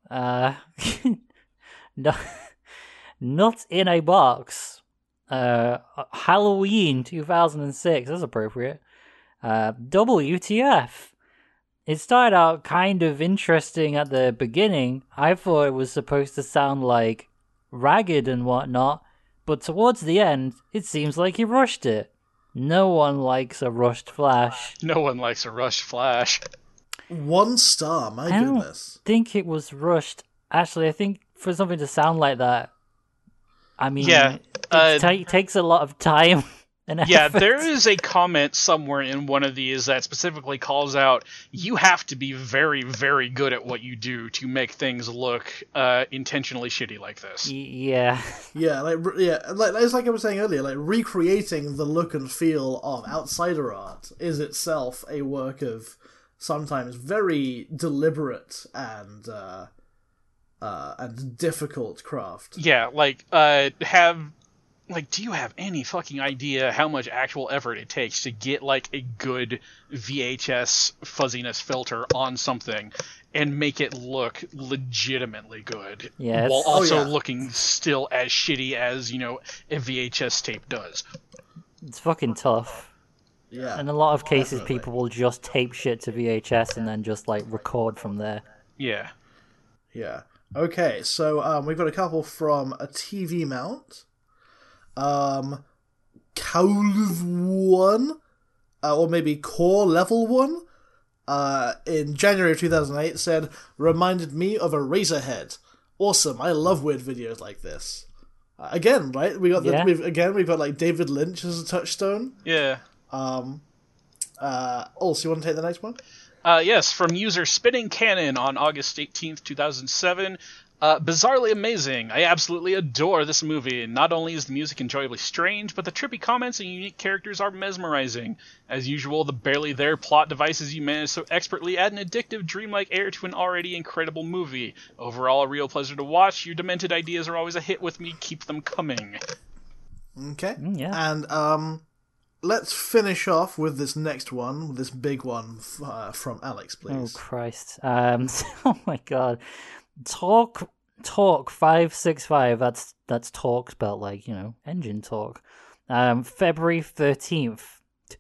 No, not in a box. Halloween 2006. That's appropriate. WTF. It started out kind of interesting at the beginning. I thought it was supposed to sound like ragged and whatnot, but towards the end, it seems like he rushed it. No one likes a rushed Flash. No one likes a rushed Flash. 1 star, my I don't goodness. think it was rushed. Actually, I think for something to sound like that, I mean, Yeah, it takes a lot of time and effort. Yeah, there is a comment somewhere in one of these that specifically calls out, you have to be very, very good at what you do to make things look intentionally shitty like this. Yeah. Yeah, it's like I was saying earlier, like recreating the look and feel of outsider art is itself a work of sometimes very deliberate and difficult craft. Yeah, do you have any fucking idea how much actual effort it takes to get, like, a good VHS fuzziness filter on something and make it look legitimately good? Yes. While also yeah. looking still as shitty as, a VHS tape does. It's fucking tough. Yeah. In a lot of cases, definitely. people will just tape shit to VHS and then just, like, record from there. Yeah. Yeah. Okay, so we've got a couple from a TV mount. Cowles 1, or maybe Core Level 1, in January of 2008 said, reminded me of a Razorhead. Awesome, I love weird videos like this. Again, right? We've got like David Lynch as a touchstone. Yeah. Also, you want to take the next one? Yes, from user Spinning Cannon on August 18th, 2007. Bizarrely amazing. I absolutely adore this movie. Not only is the music enjoyably strange, but the trippy comments and unique characters are mesmerizing. As usual, the barely there plot devices you manage so expertly add an addictive, dreamlike air to an already incredible movie. Overall, a real pleasure to watch. Your demented ideas are always a hit with me. Keep them coming. Okay. Yeah. And let's finish off with this next one, this big one from Alex, Oh, please. Christ. Oh, my God. Talk 565. That's talk spelled like, engine talk. February 13th,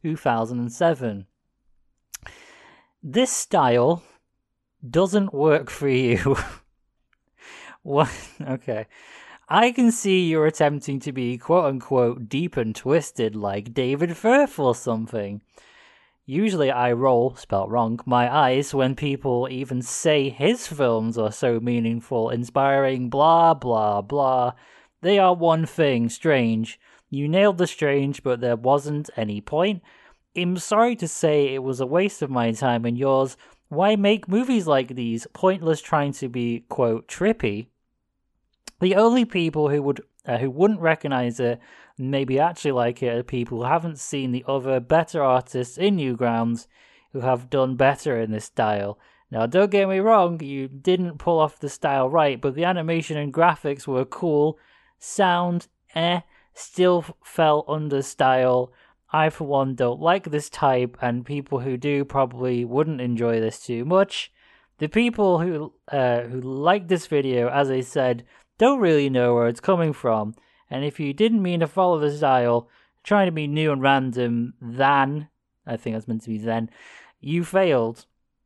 2007. This style doesn't work for you. What? Okay. I can see you're attempting to be quote-unquote deep and twisted like David Firth or something. Usually I roll, spelt wrong, my eyes when people even say his films are so meaningful, inspiring, blah, blah, blah. They are one thing, strange. You nailed the strange, but there wasn't any point. I'm sorry to say it was a waste of my time and yours. Why make movies like these, pointless trying to be, quote, trippy? The only people who wouldn't recognize it, maybe actually like it, are people who haven't seen the other better artists in Newgrounds who have done better in this style. Now, don't get me wrong, you didn't pull off the style right, but the animation and graphics were cool. Sound, still fell under style. I, for one, don't like this type, and people who do probably wouldn't enjoy this too much. The people who like this video, as I said, don't really know where it's coming from, and if you didn't mean to follow the style, trying to be new and random, I think that's meant to be then, you failed.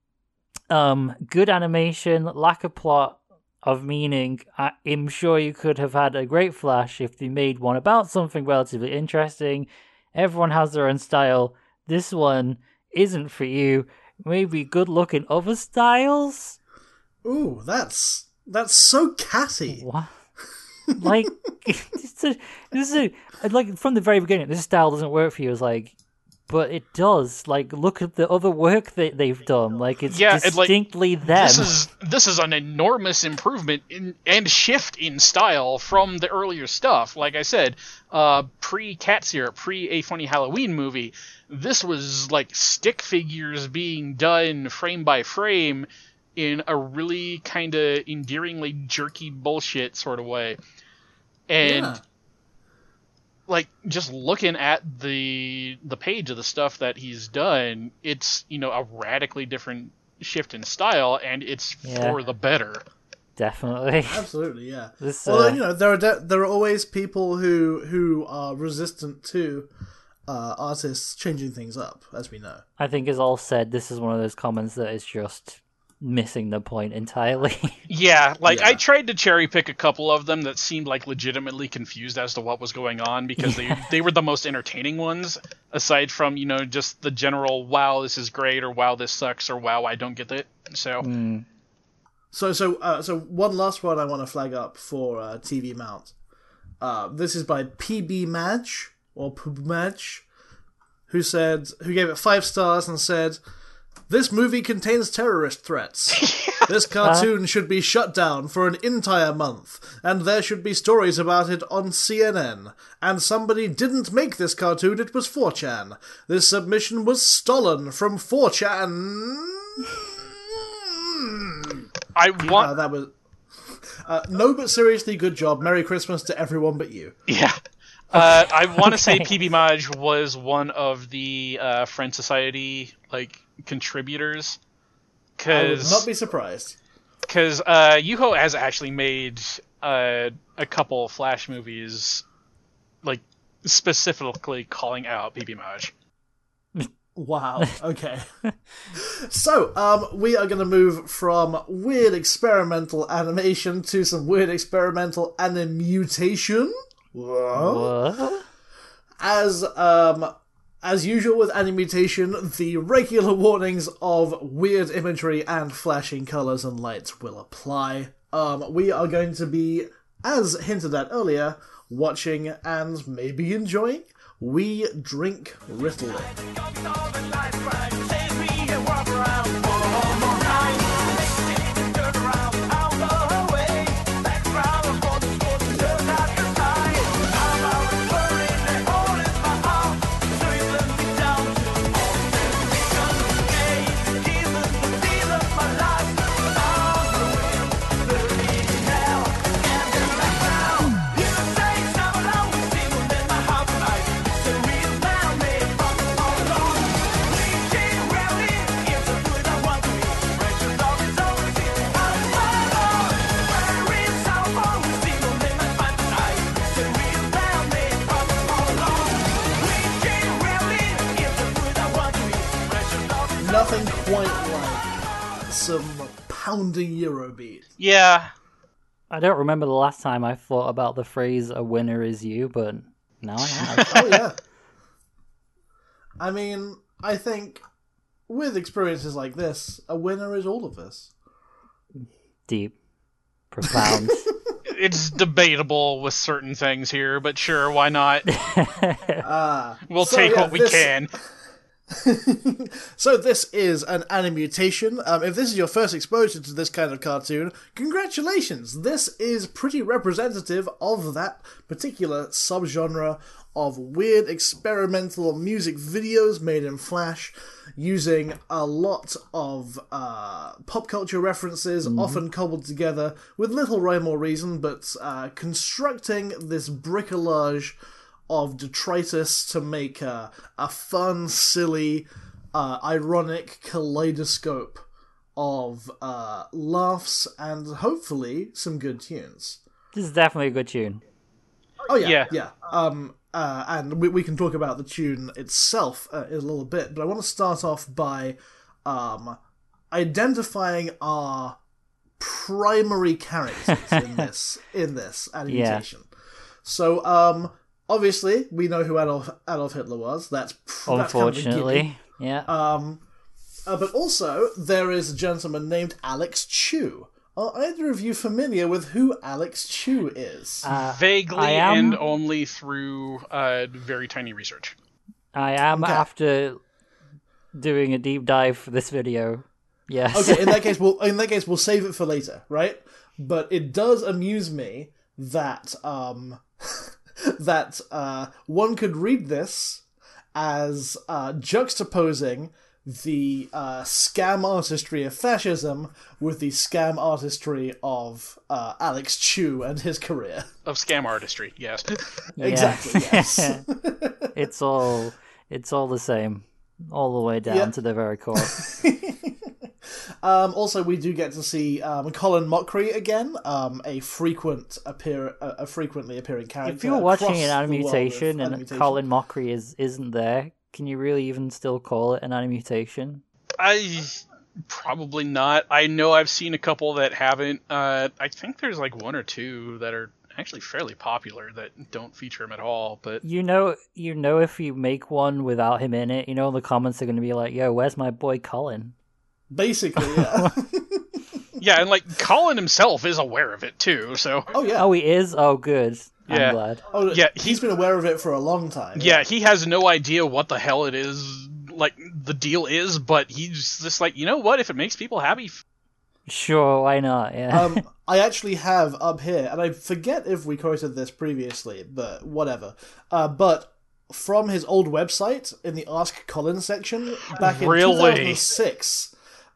Good animation, lack of plot, of meaning. I'm sure you could have had a great Flash if they made one about something relatively interesting. Everyone has their own style. This one isn't for you. Maybe good look in other styles? Ooh, that's so catty. What? Like, this is like, from the very beginning, this style doesn't work for you. It's like, but it does. Like, look at the other work that they've done. Like, it's distinctly them. This is an enormous improvement and shift in style from the earlier stuff. Like I said, pre-Cat Syrup, pre-A Funny Halloween movie, this was like stick figures being done frame by frame in a really kind of endearingly jerky bullshit sort of way. And like just looking at the page of the stuff that he's done, it's a radically different shift in style, and it's for the better. Definitely. Absolutely, yeah. This, Although there are always people who are resistant to artists changing things up, as we know. I think, as all said, this is one of those comments that is just missing the point entirely. Yeah, I tried to cherry pick a couple of them that seemed like legitimately confused as to what was going on, because they were the most entertaining ones, aside from, just the general, wow, this is great, or wow, this sucks, or wow, I don't get it. So... So one last one I want to flag up for TV Mount. This is by PB Madge, or Pub Madge, who gave it 5 stars and said, "This movie contains terrorist threats. This cartoon should be shut down for an entire month, and there should be stories about it on CNN. And somebody didn't make this cartoon, it was 4chan. This submission was stolen from 4chan." That was no, but seriously, good job. Merry Christmas to everyone but you. Yeah. I want to say PB Maj was one of the Friend Society contributors. I would not be surprised. Because Yuho has actually made a couple Flash movies, specifically calling out PB Maj. Wow, okay. So, we are going to move from weird experimental animation to some weird experimental animutation. What? As usual with animutation, the regular warnings of weird imagery and flashing colours and lights will apply. We are going to be, as hinted at earlier, watching and maybe enjoying We Drink Ritalin. Nothing quite like some pounding Eurobeat. Yeah. I don't remember the last time I thought about the phrase "a winner is you," but now I have. Oh, yeah. I mean, I think with experiences like this, a winner is all of us. Deep. Profound. It's debatable with certain things here, but sure, why not? We'll take what we can. So this is an animutation. If this is your first exposure to this kind of cartoon, congratulations! This is pretty representative of that particular subgenre of weird experimental music videos made in Flash, using a lot of pop culture references, often cobbled together with little rhyme or reason, but constructing this bricolage of detritus to make a fun, silly, ironic kaleidoscope of laughs and hopefully some good tunes. This is definitely a good tune. Oh yeah. And we can talk about the tune itself in a little bit, but I want to start off by identifying our primary characters in this animation. Yeah. So, obviously, we know who Adolf Hitler was. That's unfortunately, yeah. But also, there is a gentleman named Alex Chu. Are either of you familiar with who Alex Chu is? Vaguely, and only through very tiny research. I am, after doing a deep dive for this video. Yes. Okay, in that case, we'll save it for later, right? But it does amuse me that that one could read this as juxtaposing the scam artistry of fascism with the scam artistry of Alex Chu and his career. Of scam artistry, yes. Yeah. Exactly, yes. It's all the same, all the way down Yep. to the very core. Also, we do get to see Colin Mockery again, a frequently appearing character. If you're watching across an the world of animutation and animutation. Colin Mockery isn't there, can you really even still call it an animutation? Probably not. I know I've seen a couple that haven't. I think there's like one or two that are actually fairly popular that don't feature him at all, but You know, if you make one without him in it, the comments are going to be like, "Yo, where's my boy Colin?" Basically, yeah. yeah, and like Colin himself is aware of it too, so Oh, yeah. Oh, he is. Oh, good. Yeah. I'm glad. Oh, yeah, he's been aware of it for a long time. yeah, he has no idea what the hell it is, like the deal is, but he's just like, you know what, if it makes people happy, Sure, why not? Yeah. I actually have up here, and I forget if we quoted this previously, but whatever. But from his old website, in the Ask Colin section, back in Really? 2006,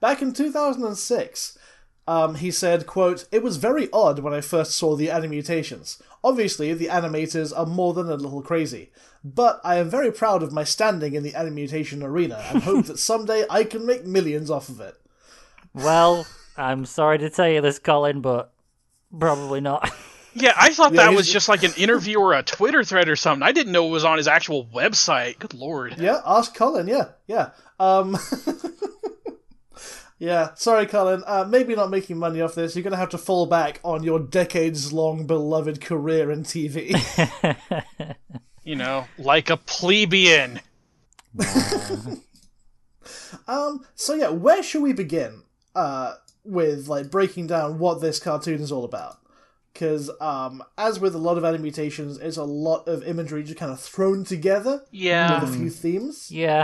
he said, quote, "It was very odd when I first saw the animutations. Obviously, the animators are more than a little crazy. But I am very proud of my standing in the animutation arena, and hope that someday I can make millions off of it." Well, I'm sorry to tell you this, Colin, but probably not. yeah, I thought Yeah, that he's- was just like an interview or a Twitter thread or something. I didn't know it was on his actual website. Good lord. Yeah, ask Colin, yeah. Yeah, sorry, Colin. Maybe not making money off this. You're going to have to fall back on your decades-long beloved career in TV. You know, like a plebeian. So yeah, where should we begin with like breaking down what this cartoon is all about? Because as with a lot of animations, it's a lot of imagery just kind of thrown together Yeah. with a few themes. Yeah.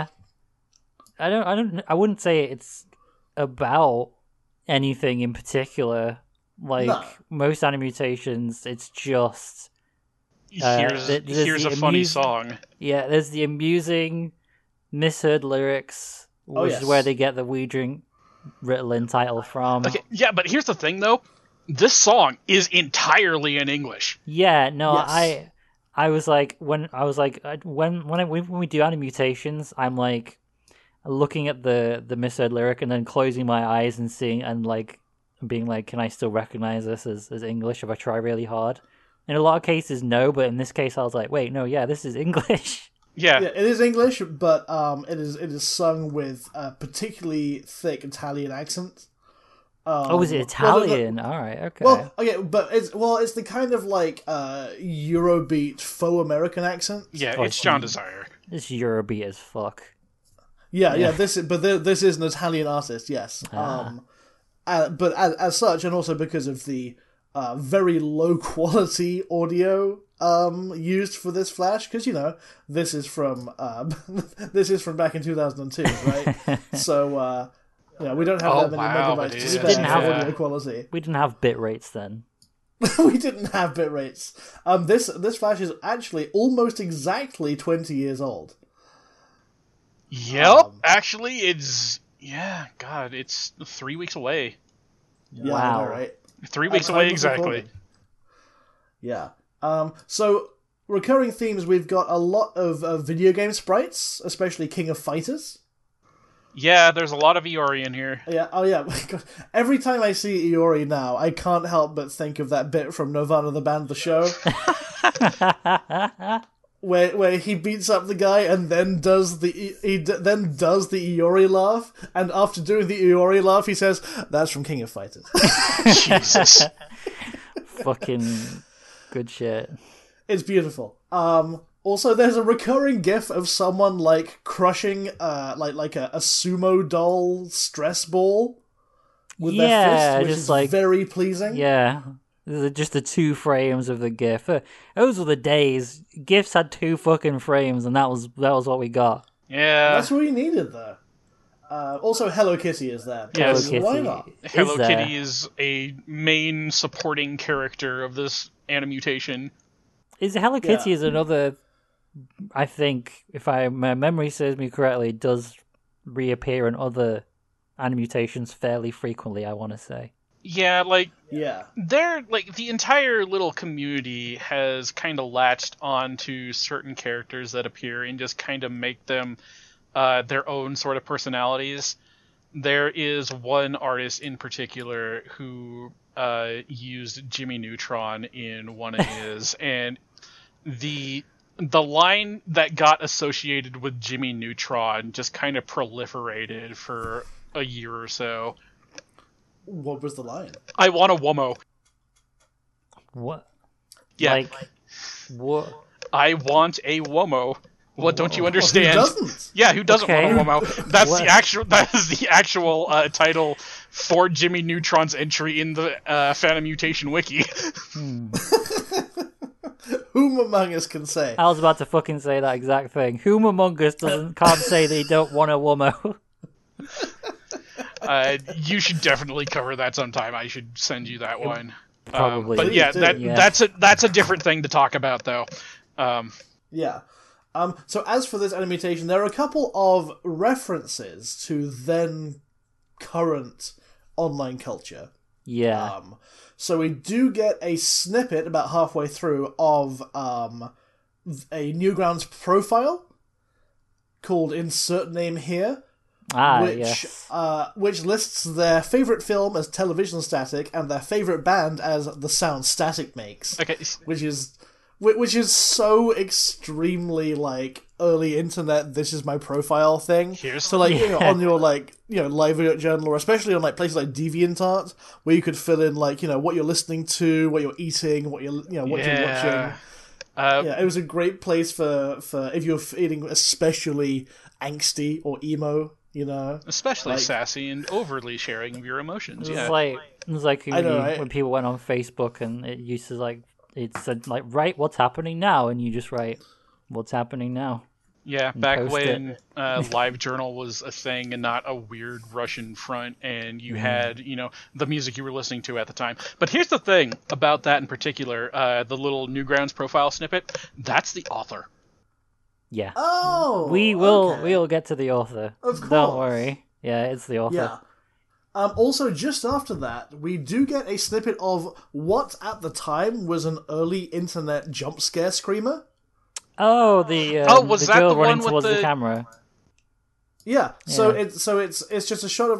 I wouldn't say it's about anything in particular. Like No. most animutations, it's just Here's there's a the funny amuse- song. yeah. There's the amusing, misheard lyrics, which yes. is where they get the "We Drink Ritalin" title from. Okay, yeah, but here's the thing though. This song is entirely in English. Yeah, no, Yes. I was like when we do animutations, I'm like looking at the misheard lyric and then closing my eyes and seeing and like being like, can I still recognize this as English if I try really hard? In a lot of cases, no, but in this case, I was like, wait, no, yeah, this is English. Yeah. Yeah, it is English, but it is sung with a particularly thick Italian accent. Oh, is it Italian? All right, okay. Well, okay, but it's the kind of like Eurobeat faux American accent. Yeah, Oh, it's John Desire. This Eurobeat as fuck. Yeah. This is an Italian artist, yes. But as such, and also because of the very low quality audio used for this Flash, because this is from back in 2002, right? So we don't have that many megabytes it to is. spare Didn't for have- audio quality. We didn't have bit rates then. We didn't have bit rates. This Flash is actually almost exactly 20 years old. Yep. Actually, it's God, it's 3 weeks away. Yeah, Wow. I know, right? 3 weeks At away time of exactly. recording. Yeah. So recurring themes, we've got a lot of video game sprites, especially King of Fighters. Yeah, there's a lot of Iori in here. Yeah. Oh yeah. God. Every time I see Iori now, I can't help but think of that bit from Nirvana the Band, the show, where he beats up the guy and then does the Iori laugh, and after doing the Iori laugh, he says, "That's from King of Fighters." Jesus. Fucking good shit. It's beautiful. Also, there's a recurring gif of someone like crushing like a sumo doll stress ball with their Yeah, fist, which just is like- very pleasing. Yeah. Just the 2 frames of the GIF. Those were the days. GIFs had 2 fucking frames, and that was what we got. Yeah. That's what we needed there. Also, Hello Kitty is there. Hello because Kitty. Why not? Hello is there. Kitty is a main supporting character of this animutation. Is Hello Kitty Yeah. is another? I think if my memory serves me correctly, does reappear in other animutations fairly frequently, I want to say. Yeah, like Yeah. the entire little community has kind of latched onto certain characters that appear and just kind of make them their own sort of personalities. There is one artist in particular who used Jimmy Neutron in one of his, and the line that got associated with Jimmy Neutron just kind of proliferated for a year or so. What was the line? I want a Womo. What? Yeah. Like, what? I want a Womo. What don't you understand? Who doesn't? Yeah, who doesn't Okay. want a Womo? That's What? that is the actual title for Jimmy Neutron's entry in the Phantom Mutation wiki. Whom among us can say? I was about to fucking say that exact thing. Whom among us can't say they don't want a Womo? You should definitely cover that sometime. I should send you that one. Probably. But yeah, Please do. that's a different thing to talk about though. Yeah. So as for this animation, there are a couple of references to then current online culture. Yeah. So we do get a snippet about halfway through of a Newgrounds profile called Insert Name Here, which lists their favorite film as Television Static and their favorite band as The Sound Static Makes. Okay. Which is so extremely like early internet. This is my profile thing. So like on your Live Journal, or especially on like places like DeviantArt, where you could fill in like what you're listening to, what you're eating, what you're you're watching. It was a great place for if you're feeling especially angsty or emo. Especially sassy and overly sharing of your emotions. It was like when people went on Facebook and it used to it said write what's happening now, and you just write what's happening now. Yeah, back when LiveJournal was a thing and not a weird Russian front, and you had the music you were listening to at the time. But here's the thing about that in particular: the little Newgrounds profile snippet. That's the author. Yeah. Oh, we'll get to the author. Of course. Don't worry. Yeah, it's the author. Yeah. Also, just after that, we do get a snippet of what at the time was an early internet jump scare screamer. Oh, was the that girl the running one with towards the the camera. Yeah. So it's just a shot of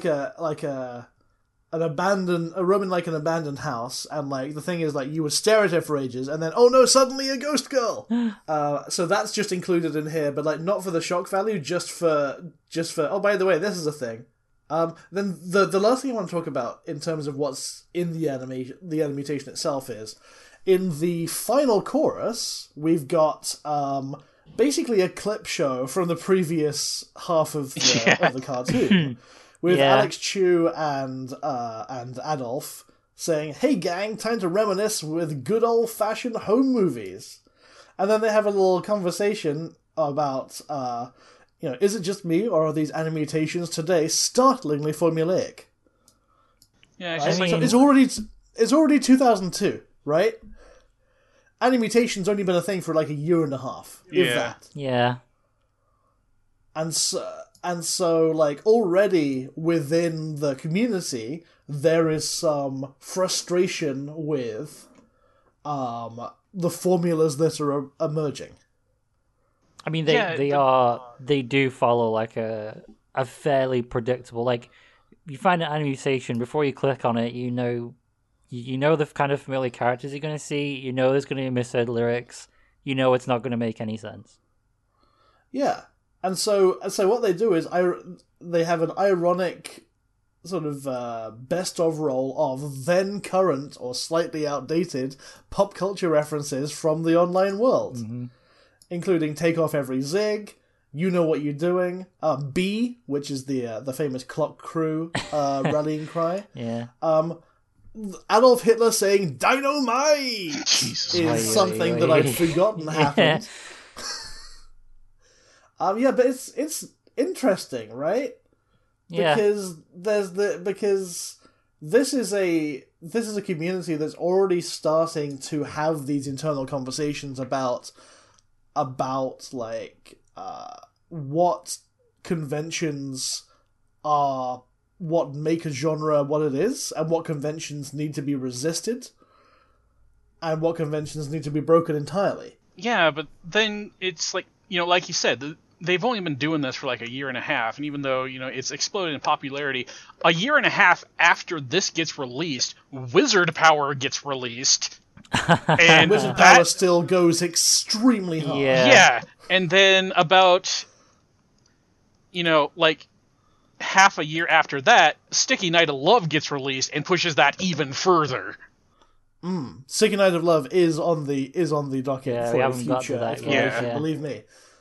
an abandoned house, and the thing is you would stare at her for ages, and then oh no, suddenly a ghost girl. So that's just included in here, but not for the shock value, just for oh, by the way, this is a thing. Then the last thing I want to talk about in terms of what's in the animation itself is in the final chorus we've got basically a clip show from the previous half of the cartoon. With Alex Chu and Adolf saying, "Hey gang, time to reminisce with good old-fashioned home movies." And then they have a little conversation about, is it just me, or are these animations today startlingly formulaic? Yeah, I mean, It's already 2002, right? Animation's only been a thing for a year and a half, if that. Yeah. And so, already within the community, there is some frustration with the formulas that are emerging. I mean, they do follow a fairly predictable, you find an animation, before you click on it, you know the kind of familiar characters you're going to see, there's going to be misheard lyrics, it's not going to make any sense. Yeah. And so what they do is they have an ironic sort of best of roll of then current or slightly outdated pop culture references from the online world, including "Take Off Every Zig," "You Know What You're Doing," "B," which is the famous Clock Crew rallying cry. Yeah. Adolf Hitler saying "Dynamite" is something that I'd forgotten happened. But it's interesting, right? Yeah. Because this is a community that's already starting to have these internal conversations about what conventions are what make a genre what it is, and what conventions need to be resisted, and what conventions need to be broken entirely. Yeah, but then it's like, like you said, they've only been doing this for like a year and a half, and even though, it's exploded in popularity, a year and a half after this gets released, Wizard Power gets released. And Wizard Power still goes extremely hard. Yeah, and then about, like half a year after that, Sticky Night of Love gets released and pushes that even further. Sticky Night of Love is on the docket Yeah, we for a haven't got to future that exploration, yet. believe me.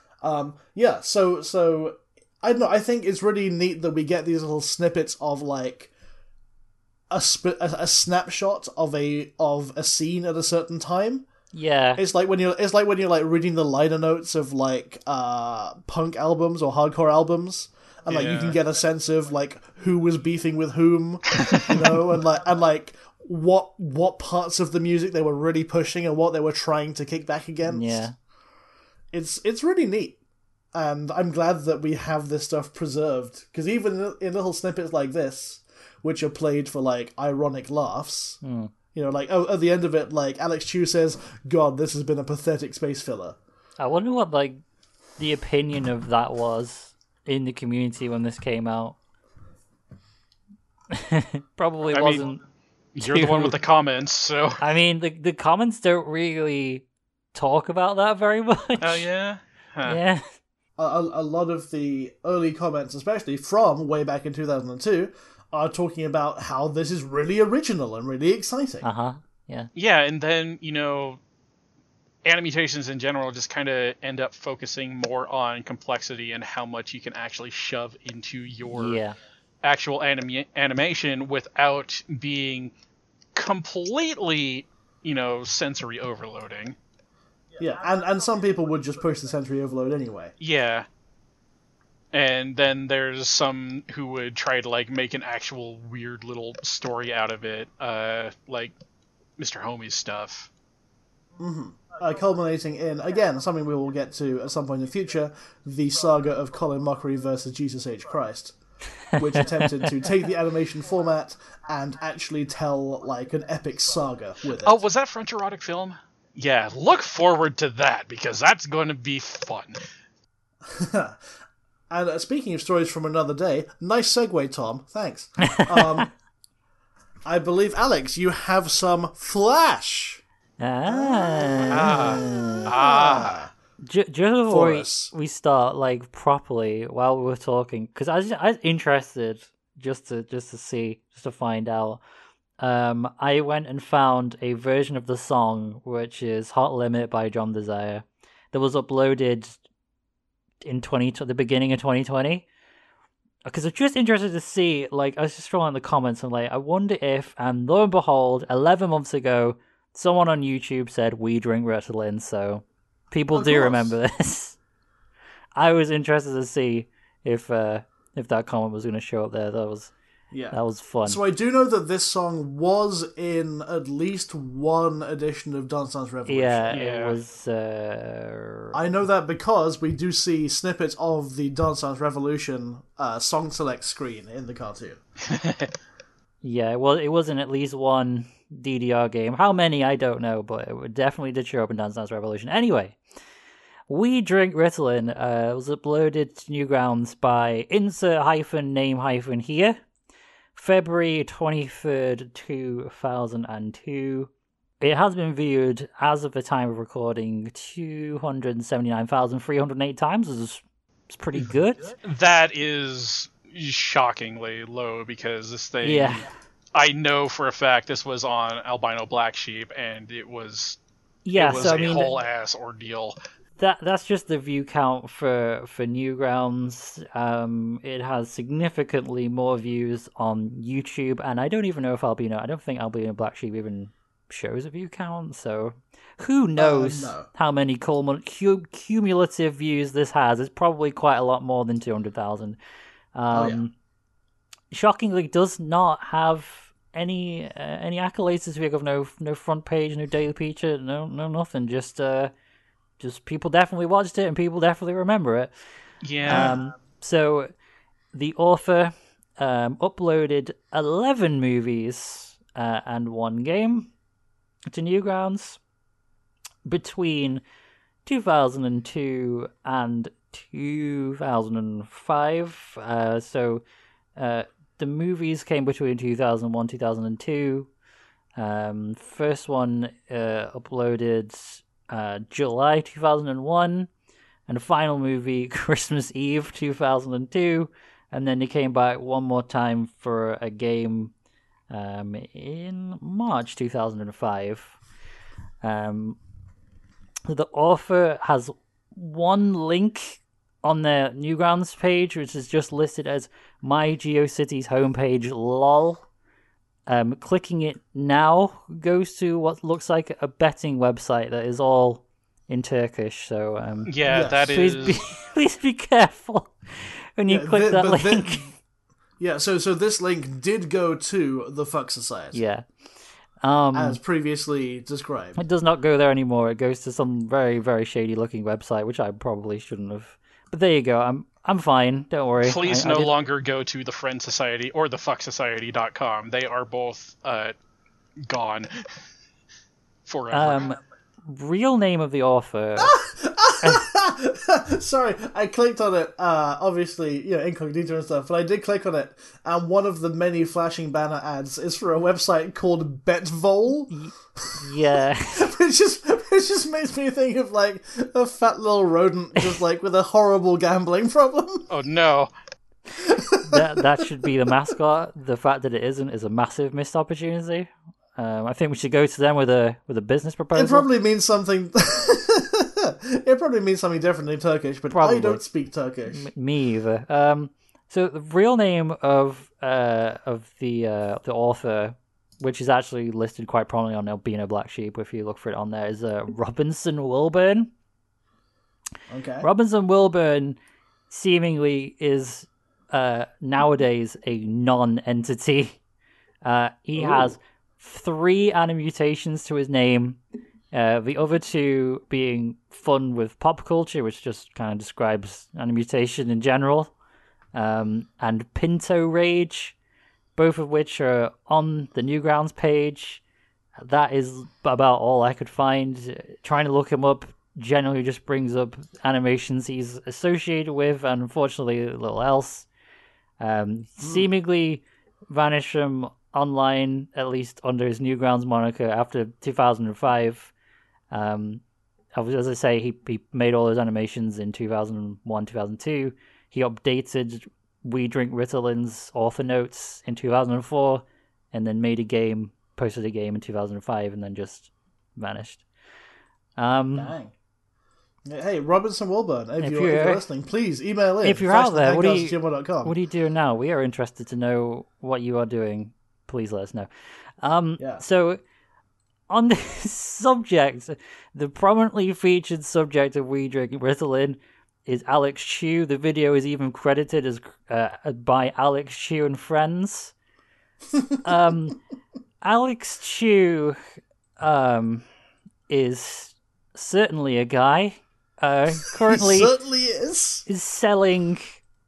So I don't know. I think it's really neat that we get these little snippets of like a snapshot of a scene at a certain time. Yeah. It's like when you're like reading the liner notes of like punk albums or hardcore albums, and like you can get a sense of like who was beefing with whom, and like what parts of the music they were really pushing and what they were trying to kick back against. Yeah. It's really neat, and I'm glad that we have this stuff preserved, because even in little snippets like this, which are played for like ironic laughs, like at the end of it, like Alex Chu says, "God, this has been a pathetic space filler." I wonder what like the opinion of that was in the community when this came out. Probably wasn't. You're the one with the comments, so. I mean, the comments don't really talk about that very much. Oh yeah. Huh. Yeah. A lot of the early comments, especially from way back in 2002, are talking about how this is really original and really exciting. Yeah. Yeah, and then, animations in general just kind of end up focusing more on complexity and how much you can actually shove into your actual animation without being completely, sensory overloading. Yeah, and some people would just push the sensory overload anyway. Yeah. And then there's some who would try to like make an actual weird little story out of it, like Mr. Homie's stuff. Culminating in, again, something we will get to at some point in the future, the saga of Colin Mockery versus Jesus H. Christ, which attempted to take the animation format and actually tell like an epic saga with it. Oh, was that a French erotic film? Yeah, look forward to that, because that's going to be fun. And speaking of stories from another day, nice segue, Tom. Thanks. I believe, Alex, you have some Flash. Just before we start, like, properly, while we were talking, because I was interested just to find out. I went and found a version of the song, which is Hot Limit by John Desire, that was uploaded in the beginning of 2020. Because I'm just interested to see, like, I was just scrolling the comments and like, I wonder if, and lo and behold, 11 months ago, someone on YouTube said, "We drink Ritalin," so people do remember this. I was interested to see if that comment was going to show up there. That was fun. So I do know that this song was in at least one edition of Dance Dance Revolution. Yeah, it was... I know that because we do see snippets of the Dance Dance Revolution song select screen in the cartoon. Yeah, well, it was in at least one DDR game. How many, I don't know, but it definitely did show up in Dance Dance Revolution. Anyway, We Drink Ritalin was uploaded to Newgrounds by insert-name-here, February 23rd, 2002. It has been viewed, as of the time of recording, 279,308 times. It's pretty good. That is shockingly low, because this thing... Yeah. I know for a fact this was on Albino Black Sheep, and it was a whole ass ordeal. That's just the view count for Newgrounds. It has significantly more views on YouTube, and I don't even know if Albino... I don't think Albino Black Sheep even shows a view count, so who knows how many cumulative views this has. It's probably quite a lot more than 200,000. Shockingly, does not have any accolades this week. Of no front page, no daily feature, no nothing. Just people definitely watched it and people definitely remember it. Yeah. So the author uploaded 11 movies and one game to Newgrounds between 2002 and 2005. The movies came between 2001 2002. First one uploaded July 2001, and the final movie Christmas Eve 2002, and then he came back one more time for a game in March 2005. The author has one link on their Newgrounds page, which is just listed as My GeoCities homepage lol. Clicking it now goes to what looks like a betting website that is all in Turkish. So Yeah, Yes. that is. please be careful when you click that link. So this link did go to the Fuck Society, Yeah. as previously described. It does not go there anymore. It goes to some very, very shady looking website, which I probably shouldn't have. But there you go. I'm fine. Don't worry. Please I no did- longer go to the Friend Society or the FuckSociety.com. They are both gone forever. Real name of the author. Sorry, I clicked on it, obviously, incognito and stuff, but I did click on it, and one of the many flashing banner ads is for a website called Betvol, Yeah. which just makes me think of, like, a fat little rodent just, like, with a horrible gambling problem. Oh no. that should be the mascot. The fact that it isn't is a massive missed opportunity. I think we should go to them with a business proposal. It probably means something... It probably means something different in Turkish, but Probably. I don't speak Turkish. Me either. So the real name of the author, which is actually listed quite prominently on Albino Black Sheep, if you look for it on there, is Robinson Wilburn. Okay. Robinson Wilburn seemingly is nowadays a non-entity. He has 3 animutations to his name. The other 2 being fun with pop culture, which just kind of describes animutation in general, and Pinto Rage, both of which are on the Newgrounds page. That is about all I could find. Trying to look him up generally just brings up animations he's associated with, and unfortunately a little else. Seemingly vanished from online, at least under his Newgrounds moniker, after 2005. As I say, he made all those animations in 2001, 2002. He updated We Drink Ritalin's author notes in 2004, and then made a game, posted a game in 2005, and then just vanished. Dang. Hey, Robinson Wilburn, if you're- you're listening, please email in. If you're out there, what are flashthehangouts@gmail.com. you doing now? We are interested to know what you are doing. Please let us know. Yeah. So, on this subject, the prominently featured subject of We Drink Ritalin is Alex Chu. The video is even credited as by Alex Chu and Friends. Alex Chu is certainly a guy. Currently He certainly is. selling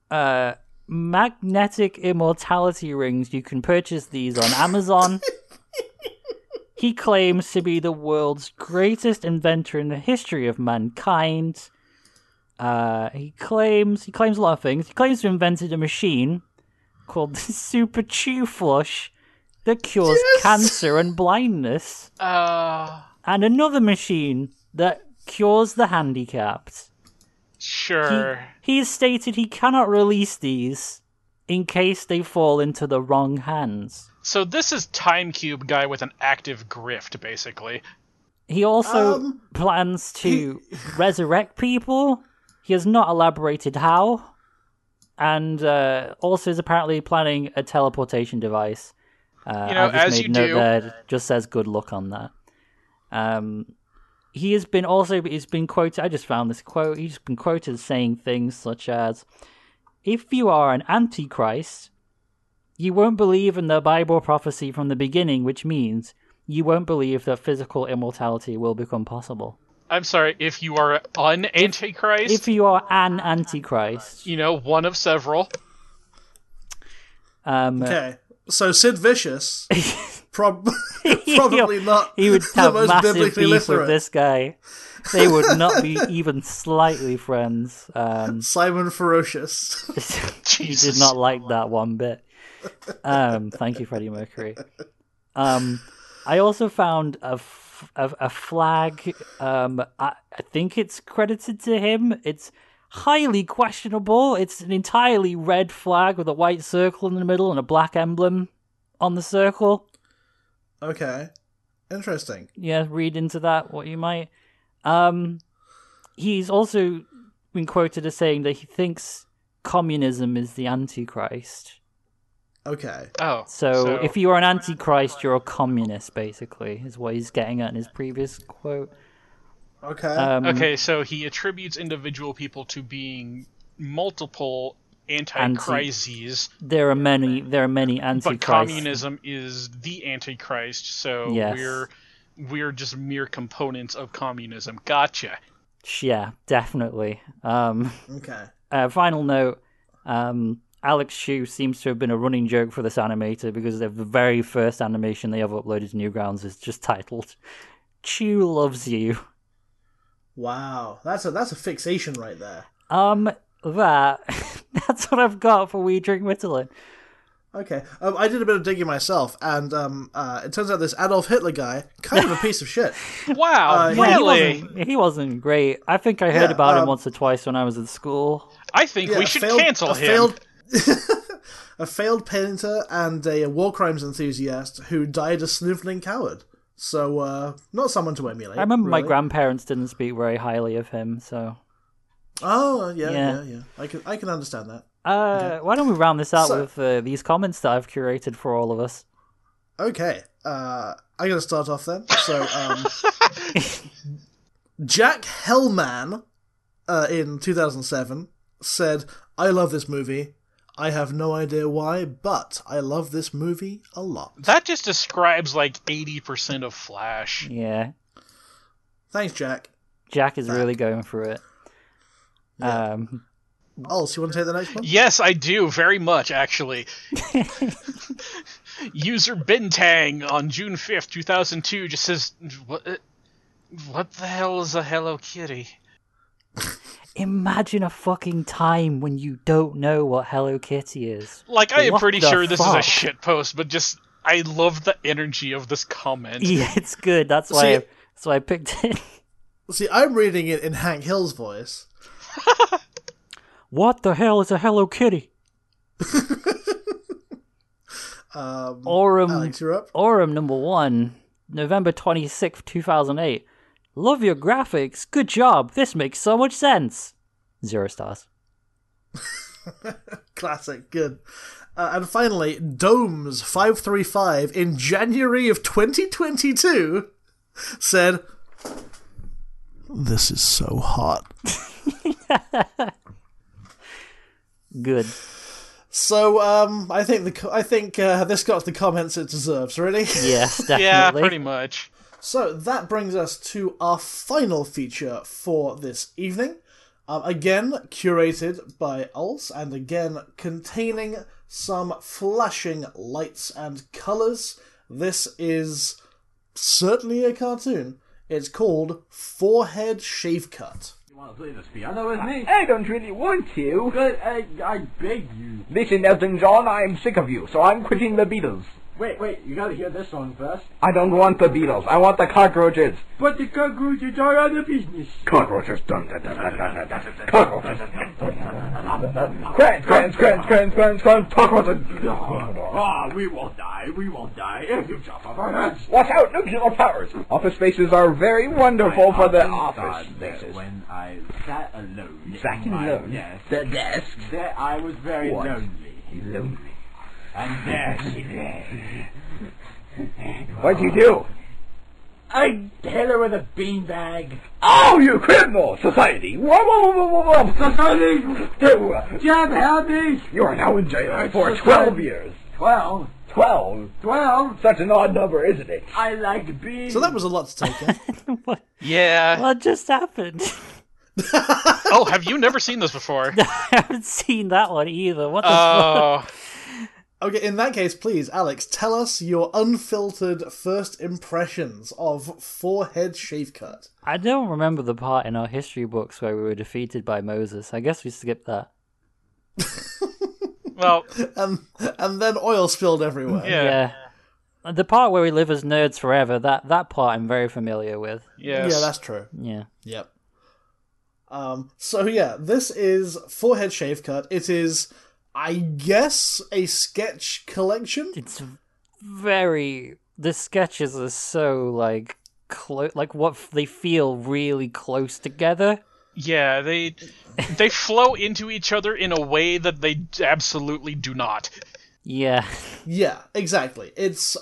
magnetic immortality rings. You can purchase these on Amazon. He claims to be the world's greatest inventor in the history of mankind. He claims a lot of things. He claims to have invented a machine called the Super Chew Flush that cures cancer and blindness, and another machine that cures the handicapped. Sure. He has stated he cannot release these in case they fall into the wrong hands. So this is Time Cube guy with an active grift, basically. He also plans to resurrect people. He has not elaborated how. And also is apparently planning a teleportation device. I just as made you note do. there, it just says good luck on that. He's been quoted, I just found this quote, he's been quoted as saying things such as, if you are an antichrist, you won't believe in the Bible prophecy from the beginning, which means you won't believe that physical immortality will become possible. I'm sorry, if you are an Antichrist, If you are an Antichrist, one of several. Okay, so Sid Vicious, probably not he would the have most massive biblically beef literate. with this guy. They would not be even slightly friends. Simon Ferocious. He did not like that one bit. Thank you, Freddie Mercury. I also found a flag. I think it's credited to him. It's highly questionable. It's an entirely red flag with a white circle in the middle and a black emblem on the circle. Okay, interesting. Yeah, read into that what you might. He's also been quoted as saying that he thinks communism is the Antichrist. Okay. Oh. So if you are an Antichrist, you're a communist, basically, is what he's getting at in his previous quote. Okay. Okay, so he attributes individual people to being multiple antichrises, There are many Antichrists. but communism is the Antichrist, so Yes. we're just mere components of communism. Gotcha. Yeah, definitely. Okay. Final note, Alex Shu seems to have been a running joke for this animator because the very first animation they ever uploaded to Newgrounds is just titled Chew Loves You. Wow, that's a fixation right there. That's what I've got for We Drink Ritalin. Okay, I did a bit of digging myself, and it turns out this Adolf Hitler guy, kind of a piece of shit. Wow, yeah, really? He wasn't great. I think I heard about him once or twice when I was at school. I think we should cancel him. A failed painter and a war crimes enthusiast who died a sniveling coward. So, not someone to emulate. I remember my really. grandparents didn't speak very highly of him, so... Oh, yeah. I can understand that. Why don't we round this out So- with these comments that I've curated for all of us? Okay, I'm gonna start off then. So, Jack Hellman, in 2007, said, "I love this movie. I have no idea why, but I love this movie a lot." That just describes like 80% of Flash. Yeah. Thanks, Jack. Jack is really going through it. Oh, so you want to take the next one? Yes, I do, very much, actually. User Bintang on June 5th, 2002 just says, what the hell is a Hello Kitty? Imagine a fucking time when you don't know what Hello Kitty is. Like, I am What pretty the sure this is a fuck? shitpost, but just, I love the energy of this comment. Yeah, it's good. That's why I picked it. See, I'm reading it in Hank Hill's voice. What the hell is a Hello Kitty? Alex, you're up. Aurum number 1, November 26th, 2008. Love your graphics. Good job. This makes so much sense. 0 stars. Classic, good. And finally, Domes535 in January of 2022 said, "This is so hot." Good. So, I think this got the comments it deserves. Really? Yes, definitely. Yeah, pretty much. So that brings us to our final feature for this evening. Again, curated by Ulz, and again containing some flashing lights and colours. This is certainly a cartoon. It's called Forehead Shave Cut. You want to play this piano with me? I don't really want to. But I beg you. Listen, Elton John, I'm sick of you, so I'm quitting the Beatles. Wait, you gotta hear this song first. I don't want the Beatles. I want the cockroaches. But the cockroaches are out of business. Cockroaches. Dun, dun, dun, dun, dun, dun, dun. Cockroaches. Crunch. Cockroaches. Ah, we won't die. If you chop off our heads. Watch out, nuclear powers. Office spaces are very wonderful for the office spaces. When I sat alone. Sat in my alone? desk, The desk. there I was very What? lonely. Lonely. And there she lay. What'd you do? I hit her with a beanbag. Oh, you criminal! Society! Whoa! Society! Jeb, help me! You are now in jail for 12 years. 12? 12? 12? Such an odd number, isn't it? I like beans. So that was a lot to take in. Yeah. What just happened? Oh, have you never seen this before? I haven't seen that one either. What the fuck? Oh, Okay, in that case, please, Alex, tell us your unfiltered first impressions of Forehead Shave Cut. I don't remember the part in our history books where we were defeated by Moses. I guess we skipped that. well, And then oil spilled everywhere. yeah. The part where we live as nerds forever, that part I'm very familiar with. Yes. Yeah, that's true. Yeah. Yep. So yeah, this is Forehead Shave Cut. It is, I guess, a sketch collection. It's very... The sketches are so, like, they feel really close together. Yeah, they flow into each other in a way that they absolutely do not. Yeah. Yeah, exactly. It's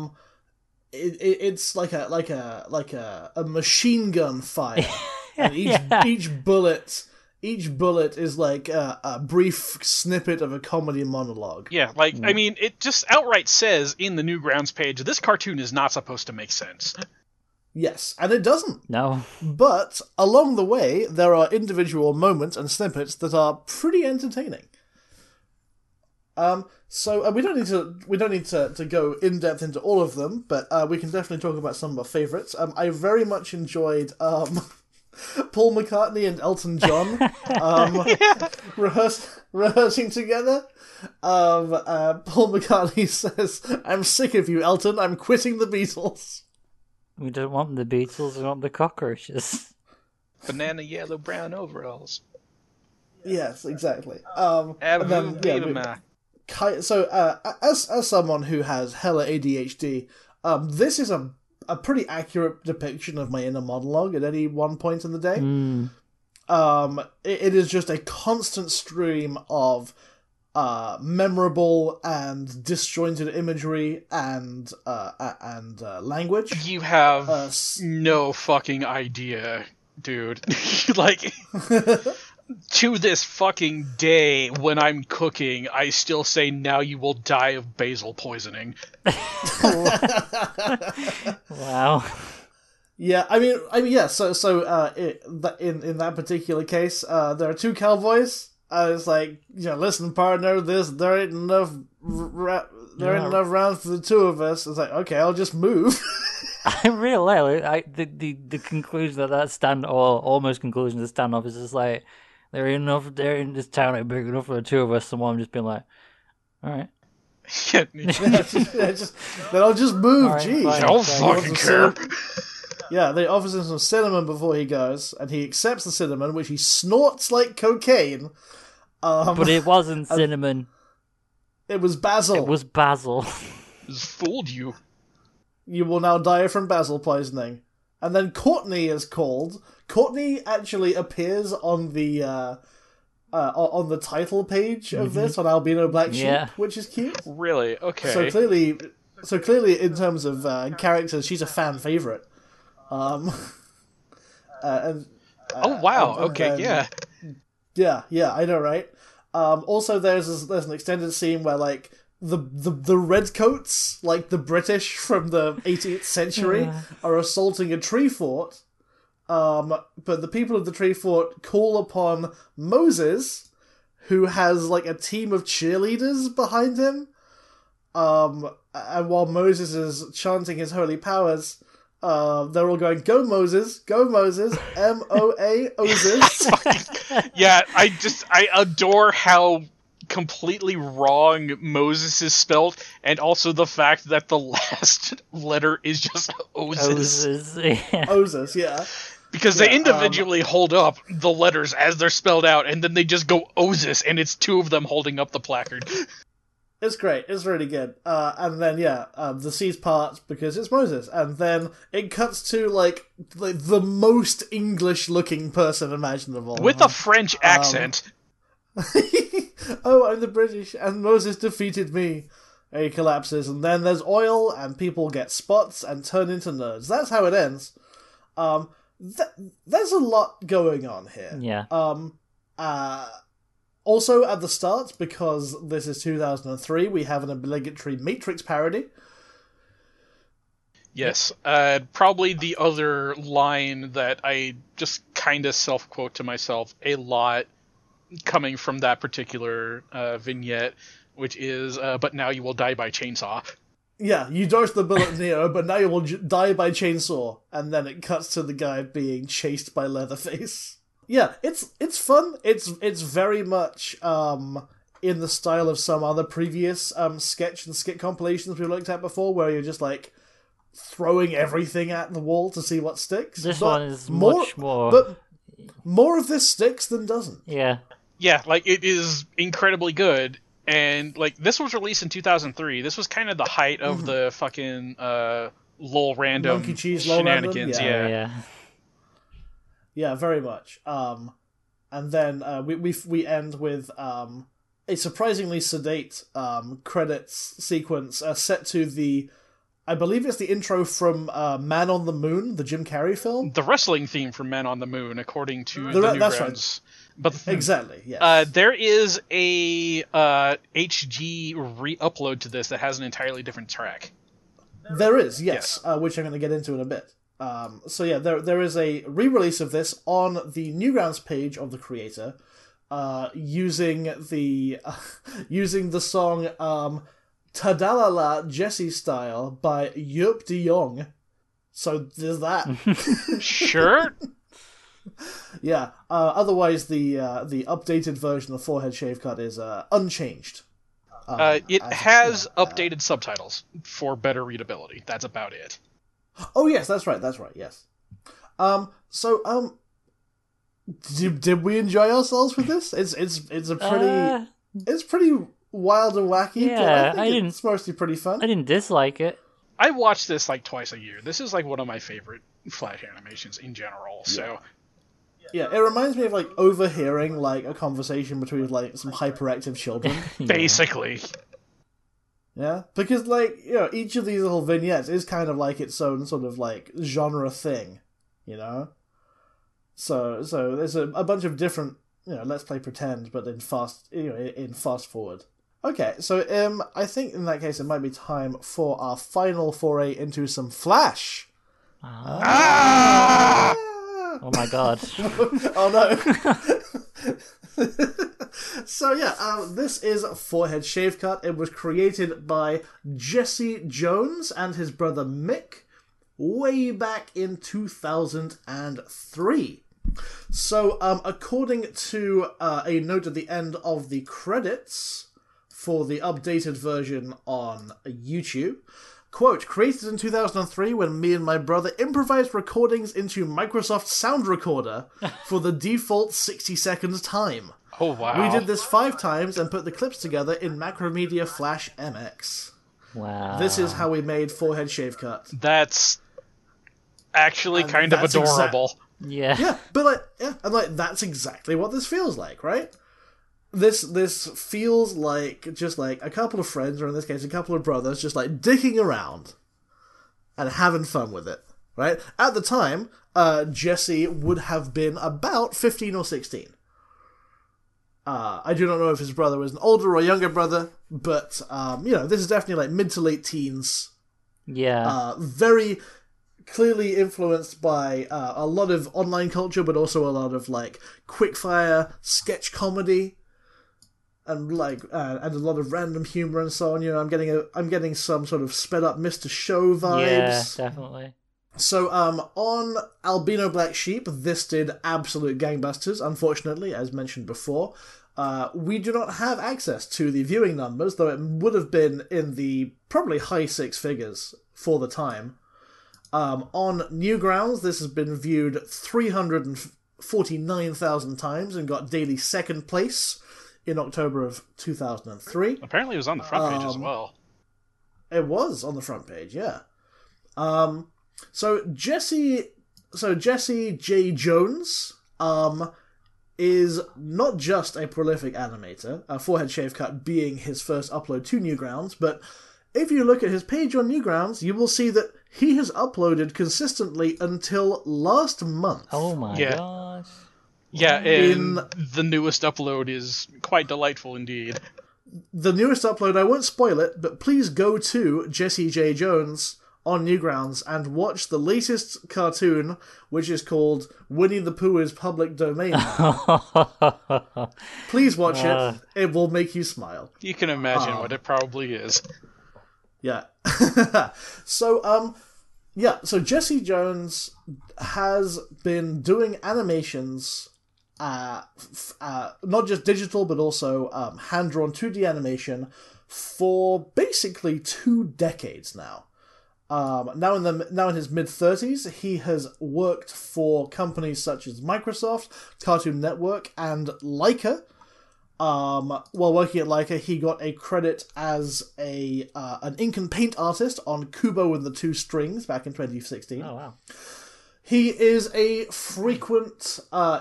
it's like a machine gun fire, and each bullet is like a brief snippet of a comedy monologue. Yeah, like, I mean, it just outright says in the Newgrounds page, this cartoon is not supposed to make sense. Yes, and it doesn't. No. But along the way, there are individual moments and snippets that are pretty entertaining. So we don't need to go in depth into all of them, but we can definitely talk about some of our favorites. I very much enjoyed Paul McCartney and Elton John rehearsing together. Paul McCartney says, "I'm sick of you, Elton. I'm quitting the Beatles." We don't want the Beatles, we want the cockroaches. Banana, yellow, brown overalls. Yes, exactly. And then, as someone who has hella ADHD, this is a pretty accurate depiction of my inner monologue at any one point in the day. It is just a constant stream of memorable and disjointed imagery and language. You have no fucking idea, dude. Like, to this fucking day, when I'm cooking, I still say, "Now you will die of basil poisoning." Wow. Yeah, I mean, yeah. So, in that particular case, there are two cowboys. It's like, listen, partner, there ain't enough rounds for the two of us. It's like, okay, I'll just move. I really the conclusion that almost conclusion of the standoff is just like, they're in this town ain't big enough for the two of us, and I'm just being like, alright. Then I'll just move, Right, geez. fine. I don't fucking care. Yeah, they offers him some cinnamon before he goes, and he accepts the cinnamon, which he snorts like cocaine. But it wasn't cinnamon. It was basil. It was basil. Just fooled you. You will now die from basil poisoning. And then Courtney is called. Courtney actually appears on the title page of this on Albino Black Sheep, which is cute. Really? Okay. So clearly, in terms of characters, she's a fan favorite. Oh wow. Okay. Yeah. Yeah, I know, right? Also, there's an extended scene where like the redcoats, like the British from the 18th century, are assaulting a tree fort. But the people of the tree fort call upon Moses, who has like a team of cheerleaders behind him. And while Moses is chanting his holy powers, they're all going, "Go Moses, M-O-A-Oses." Yeah, I adore how completely wrong Moses is spelled, and also the fact that the last letter is just Oses. Oses, yeah. Because they individually hold up the letters as they're spelled out, and then they just go Oses, and it's two of them holding up the placard. It's great. It's really good. And then, the seas part because it's Moses. And then it cuts to, like the most English-looking person imaginable. With a French accent. "Oh, I'm the British, and Moses defeated me." And he collapses, and then there's oil, and people get spots and turn into nerds. That's how it ends. There's a lot going on here. Yeah. Also, at the start, because this is 2003, we have an obligatory Matrix parody. Yes. Probably the other line that I just kind of self-quote to myself a lot coming from that particular vignette, which is, but now you will die by chainsaw. Yeah, you dodged the bullet, Neo, but now you will die by chainsaw. And then it cuts to the guy being chased by Leatherface. Yeah, it's fun. It's very much in the style of some other previous sketch and skit compilations we've looked at before, where you're just like throwing everything at the wall to see what sticks. This But one is much more. But more of this sticks than doesn't. Yeah. Yeah, like, it is incredibly good. And, like, this was released in 2003. This was kind of the height of the fucking lol random Monkey cheese, lol random? shenanigans. Yeah. Yeah. Yeah, very much. And then we end with a surprisingly sedate credits sequence set to the, I believe it's the intro from Man on the Moon, the Jim Carrey film. The wrestling theme from Men on the Moon, according to the That's Newgrounds. But Exactly, yes. there is a HG re-upload to this that has an entirely different track. There is, yes. Which I'm going to get into in a bit. So yeah, there is a re-release of this on the Newgrounds page of the creator, using the song Tadalala Jesse Style by Yup De Jong. So there's that. Sure. Yeah. Otherwise, the updated version of Forehead Shave Cut is unchanged. It has updated subtitles for better readability. That's about it. Oh yes, that's right. Yes. Did we enjoy ourselves with this? It's a pretty it's pretty wild and wacky. Yeah, but I think it's mostly pretty fun. I didn't dislike it. I watch this like twice a year. This is like one of my favorite Flash animations in general. So Yeah, it reminds me of like overhearing like a conversation between like some hyperactive children. basically, Yeah, because like, you know, each of these little vignettes is kind of like its own sort of like genre thing, you know. So there's a bunch of different, you know, let's play pretend, but in fast forward. Okay, so I think in that case it might be time for our final foray into some Flash. Oh my god. Oh no. So yeah, this is Forehead Shave Cut. It was created by Jesse Jones and his brother Mick way back in 2003. So according to a note at the end of the credits for the updated version on YouTube, quote, created in 2003 when me and my brother improvised recordings into Microsoft Sound Recorder for the default 60 seconds time. oh wow, We did this 5 times and put the clips together in Macromedia Flash MX. Wow. This is how we made Forehead Shave Cut. That's actually And kind of that's adorable. Yeah. Yeah, but like, yeah, and like that's exactly what this feels like, right? This feels like just like a couple of friends, or in this case, a couple of brothers, just like dicking around and having fun with it, right? At the time, Jesse would have been about 15 or 16. I do not know if his brother was an older or younger brother, but you know, this is definitely like mid to late teens. Yeah. Very clearly influenced by a lot of online culture, but also a lot of like quickfire sketch comedy, and like and a lot of random humor and so on. You know, I'm getting some sort of sped up Mr. Show vibes. Yeah, definitely. So on Albino Black Sheep, this did absolute gangbusters. Unfortunately, as mentioned before, we do not have access to the viewing numbers, though it would have been in the probably high 6 figures for the time. On Newgrounds, this has been viewed 349,000 times and got daily second place in October of 2003. Apparently, it was on the front page as well. It was on the front page, yeah. So Jesse J. Jones is not just a prolific animator, Forehead Shave Cut being his first upload to Newgrounds, but if you look at his page on Newgrounds, you will see that he has uploaded consistently until last month. Oh my Yeah. gosh. Yeah, and In- the newest upload is quite delightful indeed. The newest upload, I won't spoil it, but please go to Jesse J. Jones on Newgrounds and watch the latest cartoon, which is called Winnie the Pooh is Public Domain. Please watch it. It will make you smile. You can imagine what it probably is. Yeah. So Jesse Jones has been doing animations, not just digital, but also hand-drawn 2D animation for basically 2 decades now. Now in his mid-30s, he has worked for companies such as Microsoft, Cartoon Network, and Laika. While working at Laika, he got a credit as an ink and paint artist on Kubo and the Two Strings back in 2016. Oh wow! He is a frequent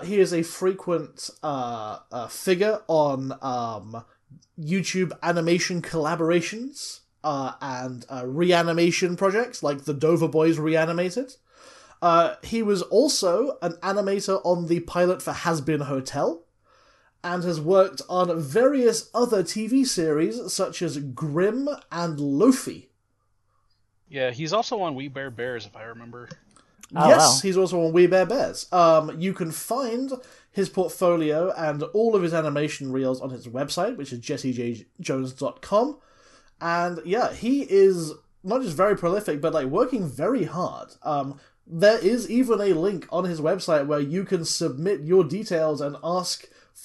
figure on YouTube animation collaborations and reanimation projects like the Dover Boys Reanimated. He was also an animator on the pilot for Has Been Hotel, and has worked on various other TV series such as Grimm and Lofi. Yeah, he's also on We Bare Bears, if I remember. Oh, Yes, wow. he's also on We Bare Bears. You can find his portfolio and all of his animation reels on his website, which is jessejjones.com. And yeah, he is not just very prolific, but like working very hard. There is even a link on his website where you can submit your details and ask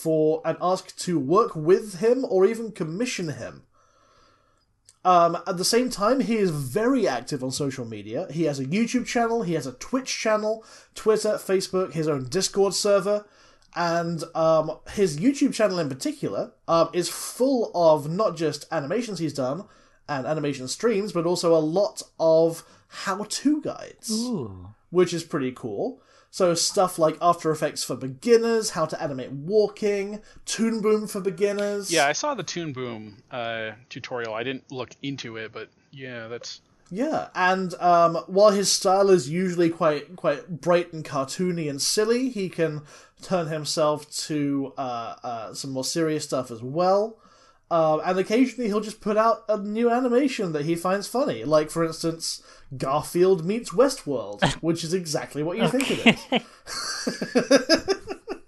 to work with him or even commission him. At the same time, he is very active on social media. He has a YouTube channel, he has a Twitch channel, Twitter, Facebook, his own Discord server, and his YouTube channel in particular is full of not just animations he's done and animation streams, but also a lot of how-to guides, Ooh. which is pretty cool. So stuff like After Effects for beginners, how to animate walking, Toon Boom for beginners. Yeah, I saw the Toon Boom tutorial. I didn't look into it, but yeah, that's... Yeah, and while his style is usually quite bright and cartoony and silly, he can turn himself to some more serious stuff as well. And occasionally he'll just put out a new animation that he finds funny. Like, for instance, Garfield meets Westworld, which is exactly what you think it is.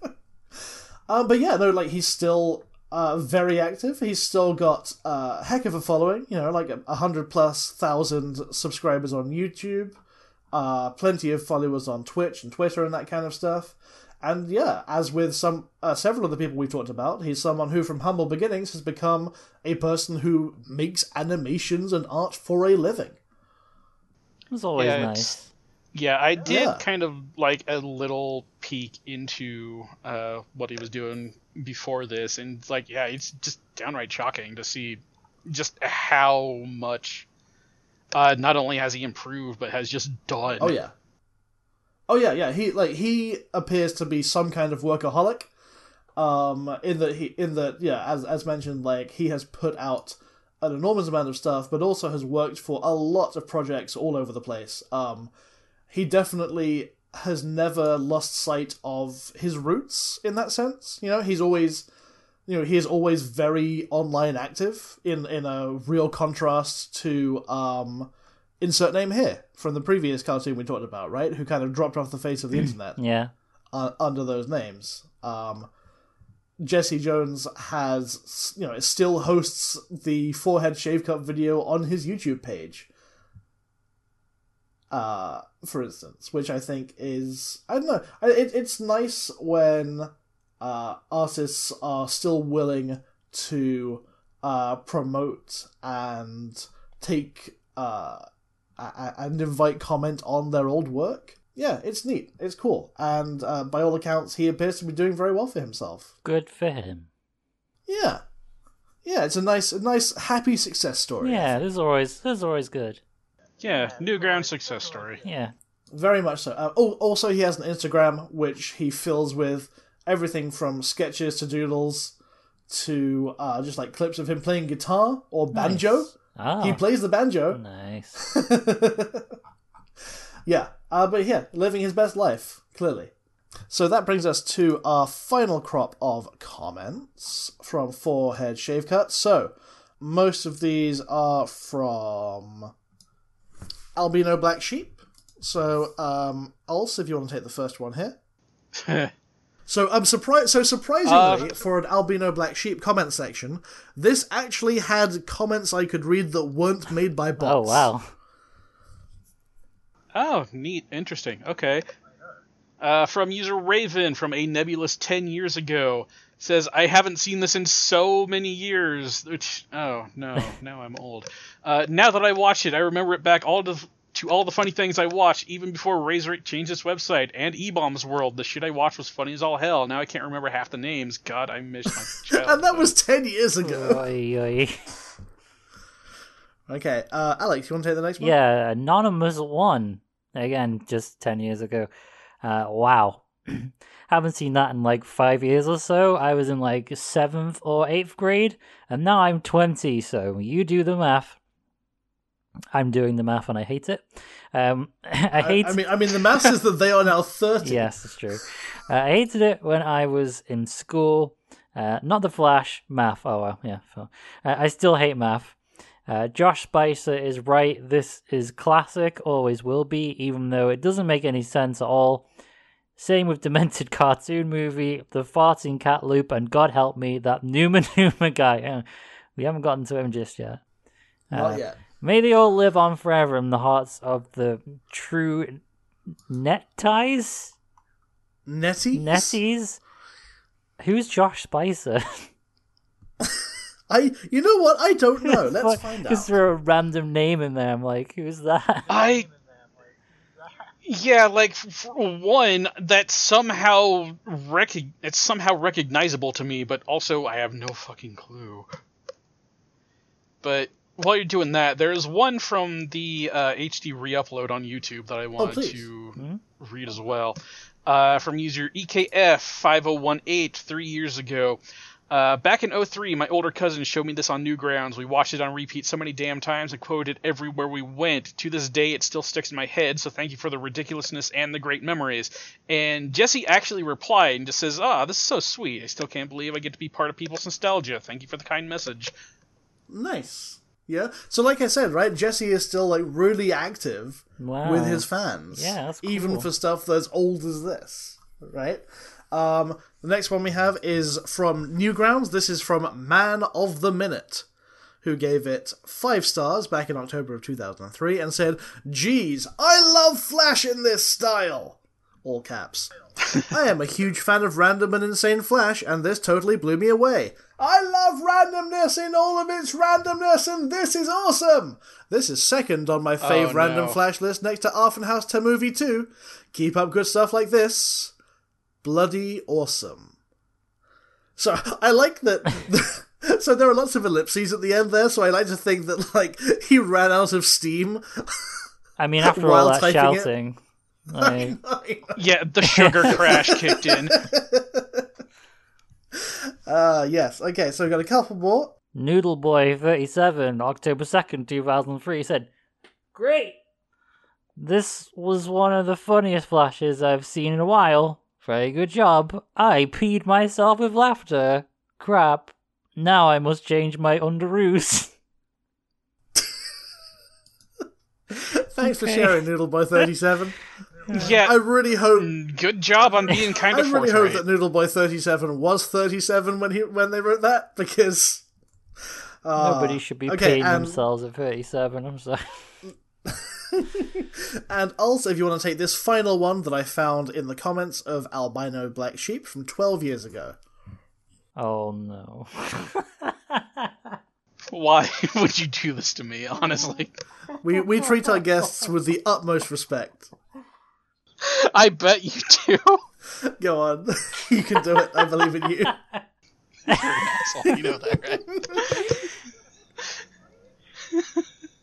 But yeah, no, like, he's still very active. He's still got a heck of a following, like 100,000+ subscribers on YouTube, plenty of followers on Twitch and Twitter and that kind of stuff. And yeah, as with several of the people we've talked about, he's someone who from humble beginnings has become a person who makes animations and art for a living. It's always Yeah, nice. Yeah, I did Yeah. kind of like a little peek into what he was doing before this, and like, yeah, it's just downright shocking to see just how much not only has he improved, but has just done. Oh yeah. He appears to be some kind of workaholic. As mentioned, like, he has put out an enormous amount of stuff, but also has worked for a lot of projects all over the place. He definitely has never lost sight of his roots in that sense. He is always very online active in a real contrast to insert name here from the previous cartoon we talked about, right? Who kind of dropped off the face of the internet Yeah. under those names. Jesse Jones has, still hosts the forehead shave cut video on his YouTube page. For instance, which I think is, I don't know, it's nice when artists are still willing to promote and take and invite comment on their old work. Yeah, it's neat. It's cool. And by all accounts, he appears to be doing very well for himself. Good for him. Yeah. Yeah, it's a nice, happy success story. Yeah, this is always good. Yeah, Newground success story. Yeah. Very much so. Also, he has an Instagram, which he fills with everything from sketches to doodles to just like clips of him playing guitar or banjo. Nice. Ah, He plays the banjo. nice. Yeah. But yeah, living his best life, clearly. So that brings us to our final crop of comments from Forehead Shave Cut. So, most of these are from Albino Black Sheep. So, Ulse, if you want to take the first one here. So I'm surprised. So surprisingly, for an Albino Black Sheep comment section, this actually had comments I could read that weren't made by bots. Oh, wow. Oh, neat. Interesting. Okay. From user Raven from a nebulous 10 years ago, says, I haven't seen this in so many years. Which, oh, no, now I'm old. Now that I watch it, I remember it back to all the funny things I watched, even before Razor changed its website, and E-Bomb's World. The shit I watched was funny as all hell. Now I can't remember half the names. God, I miss my childhood. And that was 10 years ago. Oy, oy. Okay, Alex, you want to take the next one? Yeah, Anonymous 1. Again, just 10 years ago. Wow. Haven't seen that in like 5 years or so. I was in like 7th or 8th grade, and now I'm 20, so you do the math. I'm doing the math and I hate it. I mean, the math is that they are now 30. Yes, it's true. I hated it when I was in school. Not the Flash, math. Oh, well, yeah. I still hate math. Josh Spicer is right. This is classic, always will be, even though it doesn't make any sense at all. Same with Demented Cartoon Movie, the Farting Cat Loop, and God help me, that Numa Numa guy. We haven't gotten to him just yet. Not yet. May they all live on forever in the hearts of the true Netties? Netties? Who's Josh Spicer? You know what? I don't know. Let's find out. Just throw a random name in there. I'm like, who's that? Yeah, like, for one, that's somehow it's somehow recognizable to me, but also I have no fucking clue. But while you're doing that, there's one from the HD re-upload on YouTube that I wanted to read as well. From user EKF5018 3 years ago. Back in 03, my older cousin showed me this on Newgrounds. We watched it on repeat so many damn times and quoted it everywhere we went. To this day, it still sticks in my head, so thank you for the ridiculousness and the great memories. And Jesse actually replied and just says, this is so sweet. I still can't believe I get to be part of people's nostalgia. Thank you for the kind message. Nice. Yeah. So like I said, right, Jesse is still like really active with his fans. Yeah, that's cool. Even for stuff that's old as this, right? The next one we have is from Newgrounds. This is from Man of the Minute, who gave it 5 stars back in October of 2003 and said, "Geez, I love Flash in this style!" All caps. "I am a huge fan of random and insane Flash, and this totally blew me away. I love randomness in all of its randomness, and this is awesome! This is second on my fave random Flash list next to Arfenhaus to Movie 2. Keep up good stuff like this. Bloody awesome." So, I like that... So there are lots of ellipses at the end there, so I like to think that, like, he ran out of steam. I mean, after all that shouting... Yeah, the sugar crash kicked in. Yes. Okay, so we've got a couple more. Noodle Boy 37, October 2nd, 2003, said, "Great! This was one of the funniest Flashes I've seen in a while. Very good job. I peed myself with laughter. Crap. Now I must change my underoos." Thanks for sharing, Noodle Boy 37. Yeah, I really hope. Good job on being kind of I really forthright. hope that Noodle Boy 37 was 37 when they wrote that, because nobody should be paying themselves at 37. I'm sorry. And also, if you want to take this final one that I found in the comments of Albino Black Sheep from 12 years ago. Oh no. Why would you do this to me, honestly? We treat our guests with the utmost respect. I bet you do. Go on. You can do it. I believe in you. You're an asshole. You know that, right?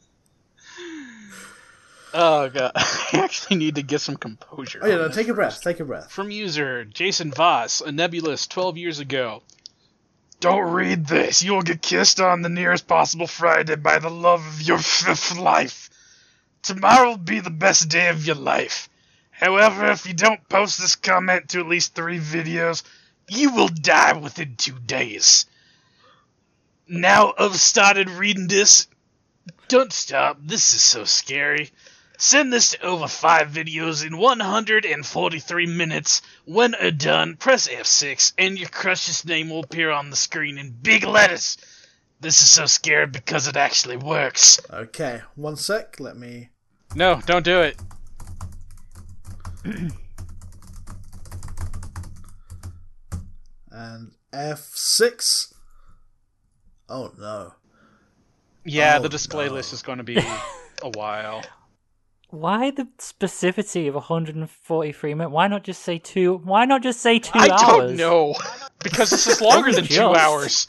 Oh, God. I actually need to get some composure. Oh, yeah, no, take a breath. Take a breath. From user Jason Voss, a nebulous 12 years ago. Don't read this. You will get kissed on the nearest possible Friday by the love of your fifth life. Tomorrow will be the best day of your life. However, if you don't post this comment to at least 3 videos, you will die within 2 days. Now I've started reading this. Don't stop, this is so scary. Send this to over 5 videos in 143 minutes. When done, press F6 and your crush's name will appear on the screen in big letters. This is so scary because it actually works. Okay, one sec, let me... No, don't do it. And F6. Oh no. Yeah, Oh, the display no. list is going to be a while. Why the specificity of 143 minutes? Why not just say 2? Why not just say 2 I hours? don't know. Because this is longer than 2 Just. hours.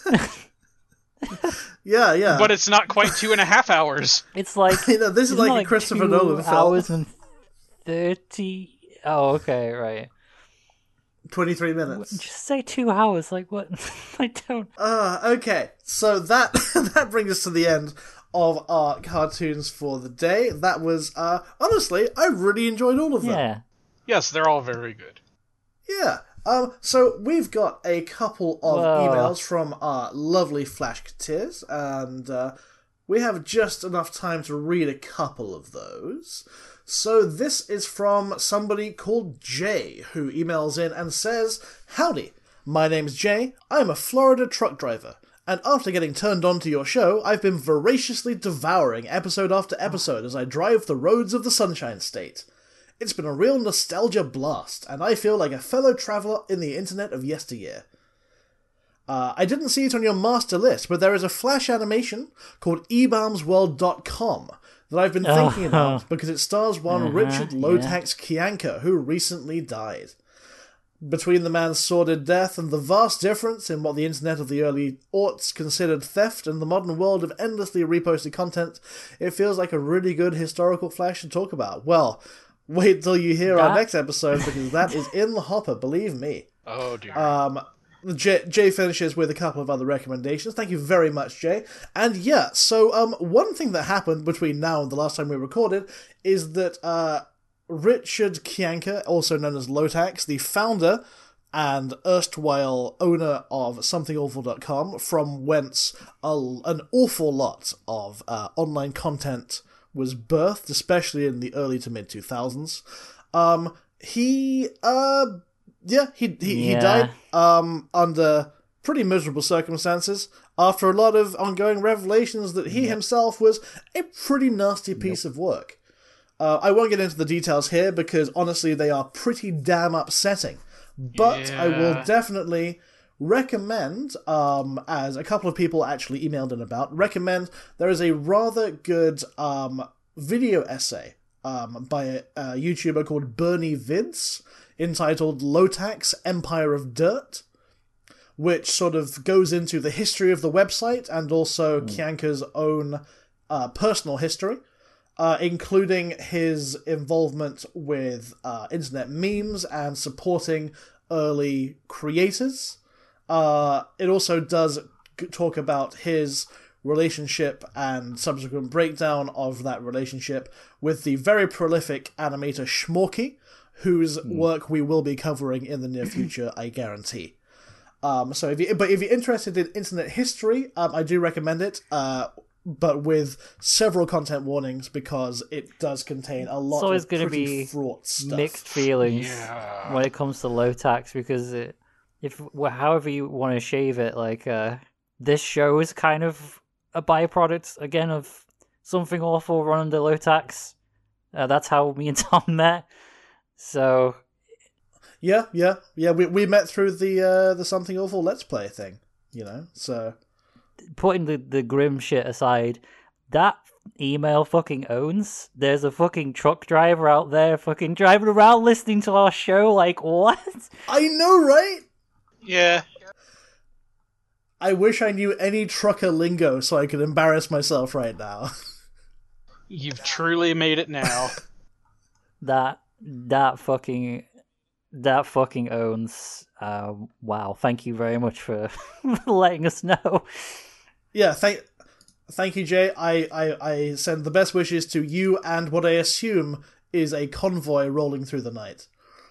Yeah. But it's not quite 2.5 hours. It's like You know, this is isn't it like a Christopher 2 Nolan film. hours and 30. Oh, okay, right. 23 minutes. Just say 2 hours. Like what? I don't. Okay, so that that brings us to the end of our cartoons for the day. That was, honestly, I really enjoyed all of them. Yeah. Yes, they're all very good. Yeah. So we've got a couple of Whoa. emails from our lovely Flashketeers, and we have just enough time to read a couple of those. So this is from somebody called Jay, who emails in and says, "Howdy, my name's Jay. I'm a Florida truck driver. And after getting turned on to your show, I've been voraciously devouring episode after episode as I drive the roads of the Sunshine State. It's been a real nostalgia blast, and I feel like a fellow traveller in the internet of yesteryear. I didn't see it on your master list, but there is a Flash animation called eBalmsWorld.com that I've been thinking about because it stars one Richard Lotax Kianka, who recently died. Between the man's sordid death and the vast difference in what the internet of the early aughts considered theft and the modern world of endlessly reposted content, it feels like a really good historical Flash to talk about. Well, wait till you hear our next episode, because that is in the hopper, believe me." Oh, dear. Jay finishes with a couple of other recommendations. Thank you very much, Jay. And yeah, so one thing that happened between now and the last time we recorded is that Richard Kianka, also known as Lotax, the founder and erstwhile owner of SomethingAwful.com, from whence an awful lot of online content was birthed, especially in the early to mid 2000s. He died under pretty miserable circumstances after a lot of ongoing revelations that he himself was a pretty nasty piece of work. I won't get into the details here because honestly they are pretty damn upsetting. But I will definitely recommend, as a couple of people actually emailed in about, recommend there is a rather good video essay by a YouTuber called Bernie Vids entitled Lotax Empire of Dirt, which sort of goes into the history of the website and also Kianka's own personal history. Including his involvement with internet memes and supporting early creators. It also does talk about his relationship and subsequent breakdown of that relationship with the very prolific animator Schmorky, whose work we will be covering in the near future, I guarantee. So if you're interested in internet history, I do recommend it. But with several content warnings because it does contain a lot of pretty fraught stuff. Mixed feelings when it comes to Lotax, because however you want to shave it, like this show is kind of a byproduct again of Something Awful run under Lotax. That's how me and Tom met. So yeah. We met through the Something Awful Let's Play thing, so. Putting the grim shit aside, that email fucking owns. There's a fucking truck driver out there fucking driving around listening to our show, like, what? I know, right? Yeah. I wish I knew any trucker lingo so I could embarrass myself right now. You've truly made it now. That fucking owns. Wow, thank you very much for letting us know. Yeah, thank you, Jay. I send the best wishes to you and what I assume is a convoy rolling through the night.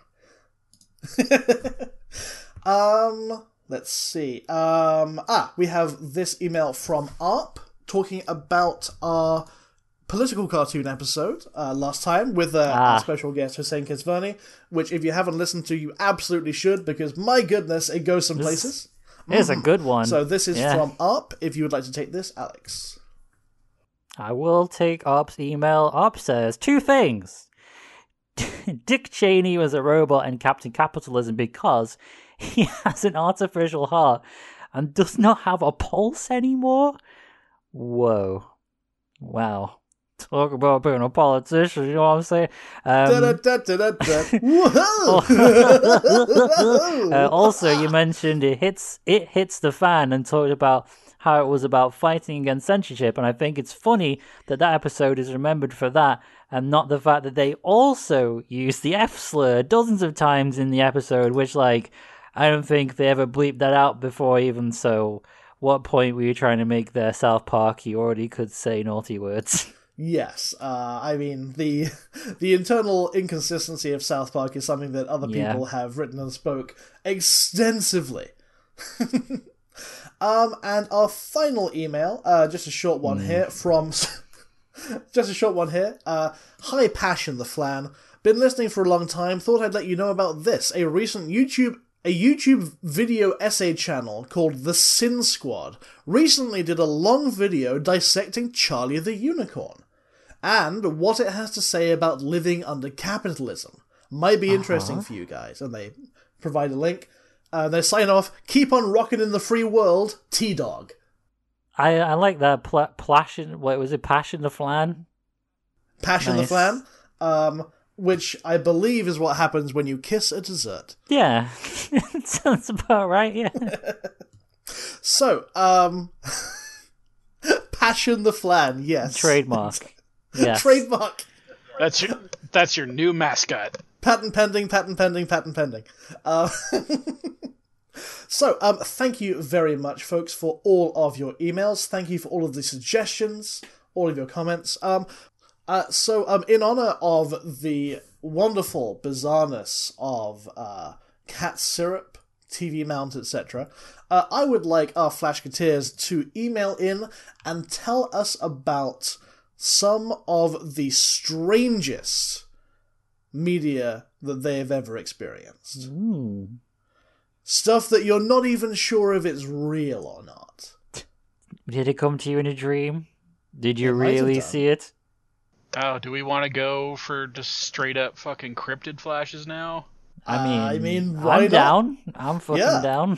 Let's see. We have this email from ARP talking about our political cartoon episode last time with our special guest Hussein Kesvani, which if you haven't listened to, you absolutely should, because my goodness, it goes some places. It's a good one. So this is from ARP. If you would like to take this, Alex. I will take ARP's email. ARP says 2 things. Dick Cheney was a robot in Captain Capitalism because he has an artificial heart and does not have a pulse anymore. Whoa. Wow. Talk about being a politician, you know what I'm saying? Also, you mentioned it hits the fan and talked about how it was about fighting against censorship, and I think it's funny that episode is remembered for that and not the fact that they also use the F slur dozens of times in the episode, which, like, I don't think they ever bleeped that out before even, so what point were you trying to make there, South Park? You already could say naughty words. Yes, I mean, the internal inconsistency of South Park is something that other people have written and spoke extensively. And our final email, just a short one here from... Just a short one here. Hi, Passion the Flan. Been listening for a long time. Thought I'd let you know about this. A recent YouTube video essay channel called The Sin Squad recently did a long video dissecting Charlie the Unicorn and what it has to say about living under capitalism. Might be interesting for you guys. And they provide a link. They sign off, keep on rocking in the free world, T-Dog. I like that Passion the Flan? Passion the Flan, which I believe is what happens when you kiss a dessert. Yeah, sounds about right, yeah. So, Passion the Flan, yes. Trademark. Yes. Trademark. That's your new mascot. Patent pending. So, thank you very much, folks, for all of your emails. Thank you for all of the suggestions, all of your comments. In honor of the wonderful bizarreness of cat syrup, TV mount, etc., I would like our Flashketeers to email in and tell us about some of the strangest media that they have ever experienced. Stuff that you're not even sure if it's real or not. Did it come to you in a dream? Did you really see it? Oh, do we want to go for just straight up fucking cryptid flashes now? I mean, I'm down. I'm fucking down.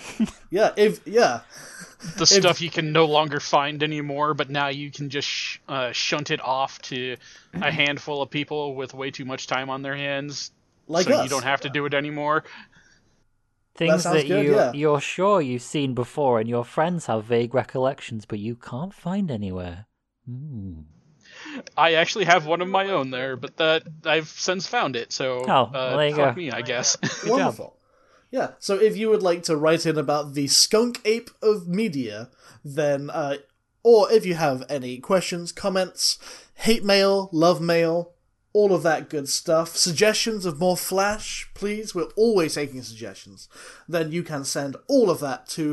The stuff you can no longer find anymore, but now you can just shunt it off to a handful of people with way too much time on their hands, like so us. You don't have to do it anymore. Things that you're sure you've seen before, and your friends have vague recollections, but you can't find anywhere. I actually have one of my own there, but that I've since found it, so there you fuck go. me, I guess. Wonderful. Yeah, so if you would like to write in about the skunk ape of media, then, or if you have any questions, comments, hate mail, love mail, all of that good stuff, suggestions of more Flash, please, we're always taking suggestions, then you can send all of that to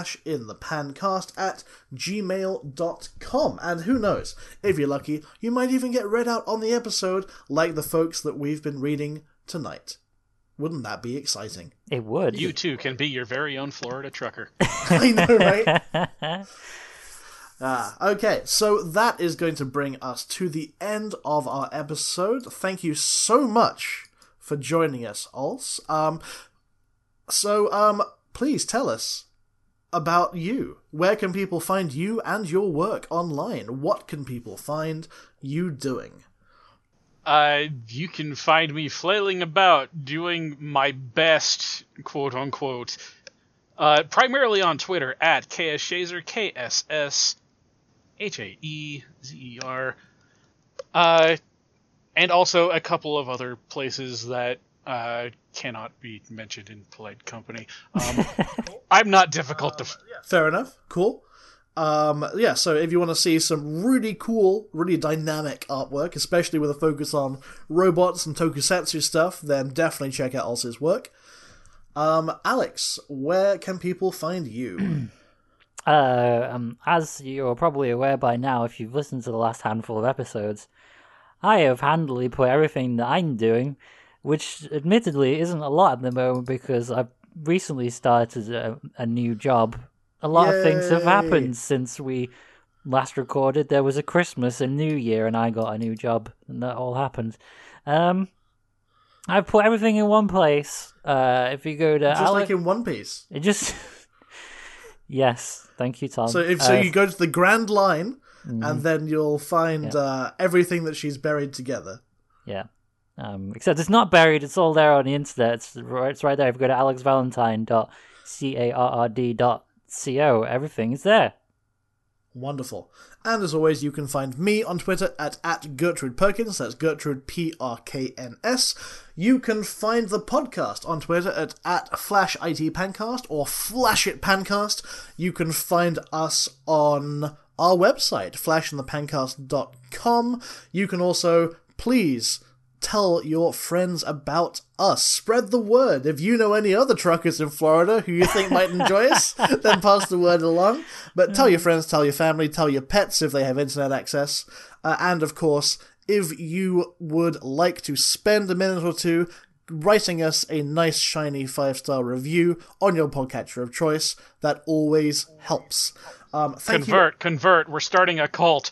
flashinthepancast@gmail.com. And who knows, if you're lucky, you might even get read out on the episode like the folks that we've been reading tonight. Wouldn't that be exciting? It would. You too can be your very own Florida trucker. I know, right? Okay, so that is going to bring us to the end of our episode. Thank you so much for joining us, Als. Please tell us about you. Where can people find you and your work online? What can people find you doing? You can find me flailing about, doing my best, quote-unquote, primarily on Twitter, at KSShazer, KSSHAEZER, and also a couple of other places that cannot be mentioned in polite company. I'm not difficult to... Fair enough. Cool. So if you want to see some really cool, really dynamic artwork, especially with a focus on robots and tokusatsu stuff, then definitely check out Ulce's work. Alex, where can people find you? As you're probably aware by now, if you've listened to the last handful of episodes, I have handily put everything that I'm doing, which admittedly isn't a lot at the moment because I've recently started a new job. A lot of things have happened since we last recorded. There was a Christmas and New Year, and I got a new job, and that all happened. I've put everything in one place. If you go to Just like in One Piece. It just yes, thank you, Tom. So you go to the Grand Line, and then you'll find everything that she's buried together. Yeah. Except it's not buried, it's all there on the internet. It's right there. If you go to alexvalentine.card.co, everything is there. Wonderful. And as always, you can find me on Twitter at Gertrude Perkins. That's Gertrude Perkns. You can find the podcast on Twitter at FlashITPancast or FlashItPancast. You can find us on our website, flashandthepancast.com. You can also, please, tell your friends about us. Spread the word. If you know any other truckers in Florida who you think might enjoy us, then pass the word along. But tell your friends, tell your family, tell your pets if they have internet access. And of course, if you would like to spend a minute or two writing us a nice, shiny 5-star review on your podcatcher of choice, that always helps. Convert. We're starting a cult.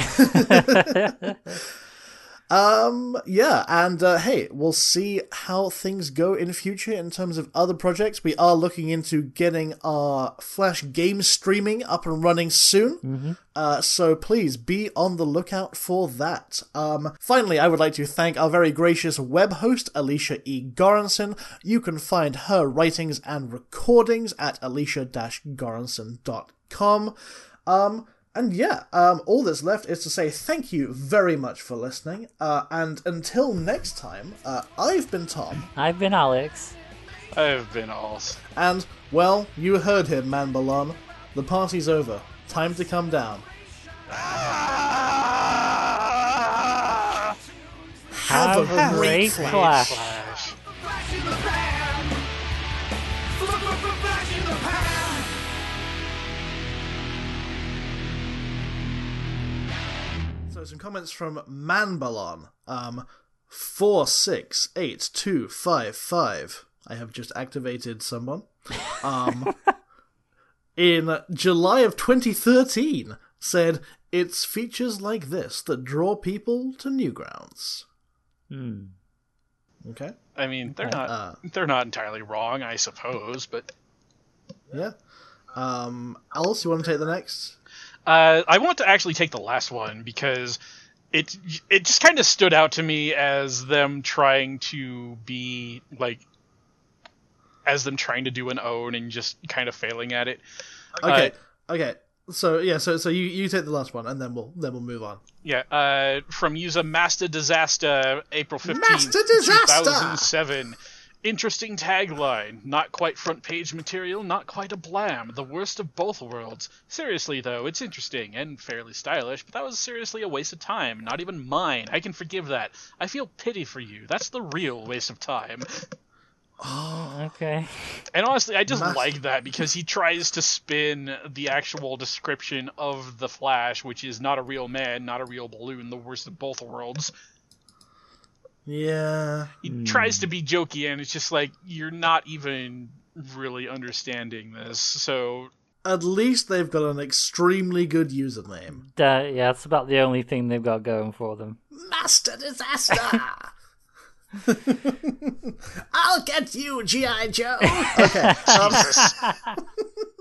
Hey, we'll see how things go in future in terms of other projects. We are looking into getting our Flash game streaming up and running soon. So please be on the lookout for that. Finally, I would like to thank our very gracious web host, Alicia E. Goranson. You can find her writings and recordings at alicia-goranson.com. All that's left is to say thank you very much for listening, and until next time, I've been Tom. I've been Alex. I've been Alls. And, well, you heard him, Manbalon. The party's over. Time to come down. Have a great Flash. Flash in the pan. Flash in the pan. So some comments from Manbalon. 468255. I have just activated someone. In July of 2013, said, "It's features like this that draw people to Newgrounds." Okay. I mean, they're not entirely wrong, I suppose, but yeah. Alice, you want to take the next? I want to actually take the last one because it just kind of stood out to me as them trying to be like, as them trying to do an own and just kind of failing at it. Okay. So you take the last one and then we'll move on. Yeah. From user Master Disaster, April 15th, Master Disaster! 2007. Interesting tagline. Not quite front page material, not quite a blam. The worst of both worlds. Seriously, though, it's interesting and fairly stylish, but that was seriously a waste of time. Not even mine. I can forgive that. I feel pity for you. That's the real waste of time. Oh, okay. And honestly, I just like that because he tries to spin the actual description of the Flash, which is not a real man, not a real balloon, the worst of both worlds. Yeah. He tries to be jokey, and it's just like, you're not even really understanding this, so... At least they've got an extremely good username. Yeah, that's about the only thing they've got going for them. Master Disaster! I'll get you, G.I. Joe! Okay.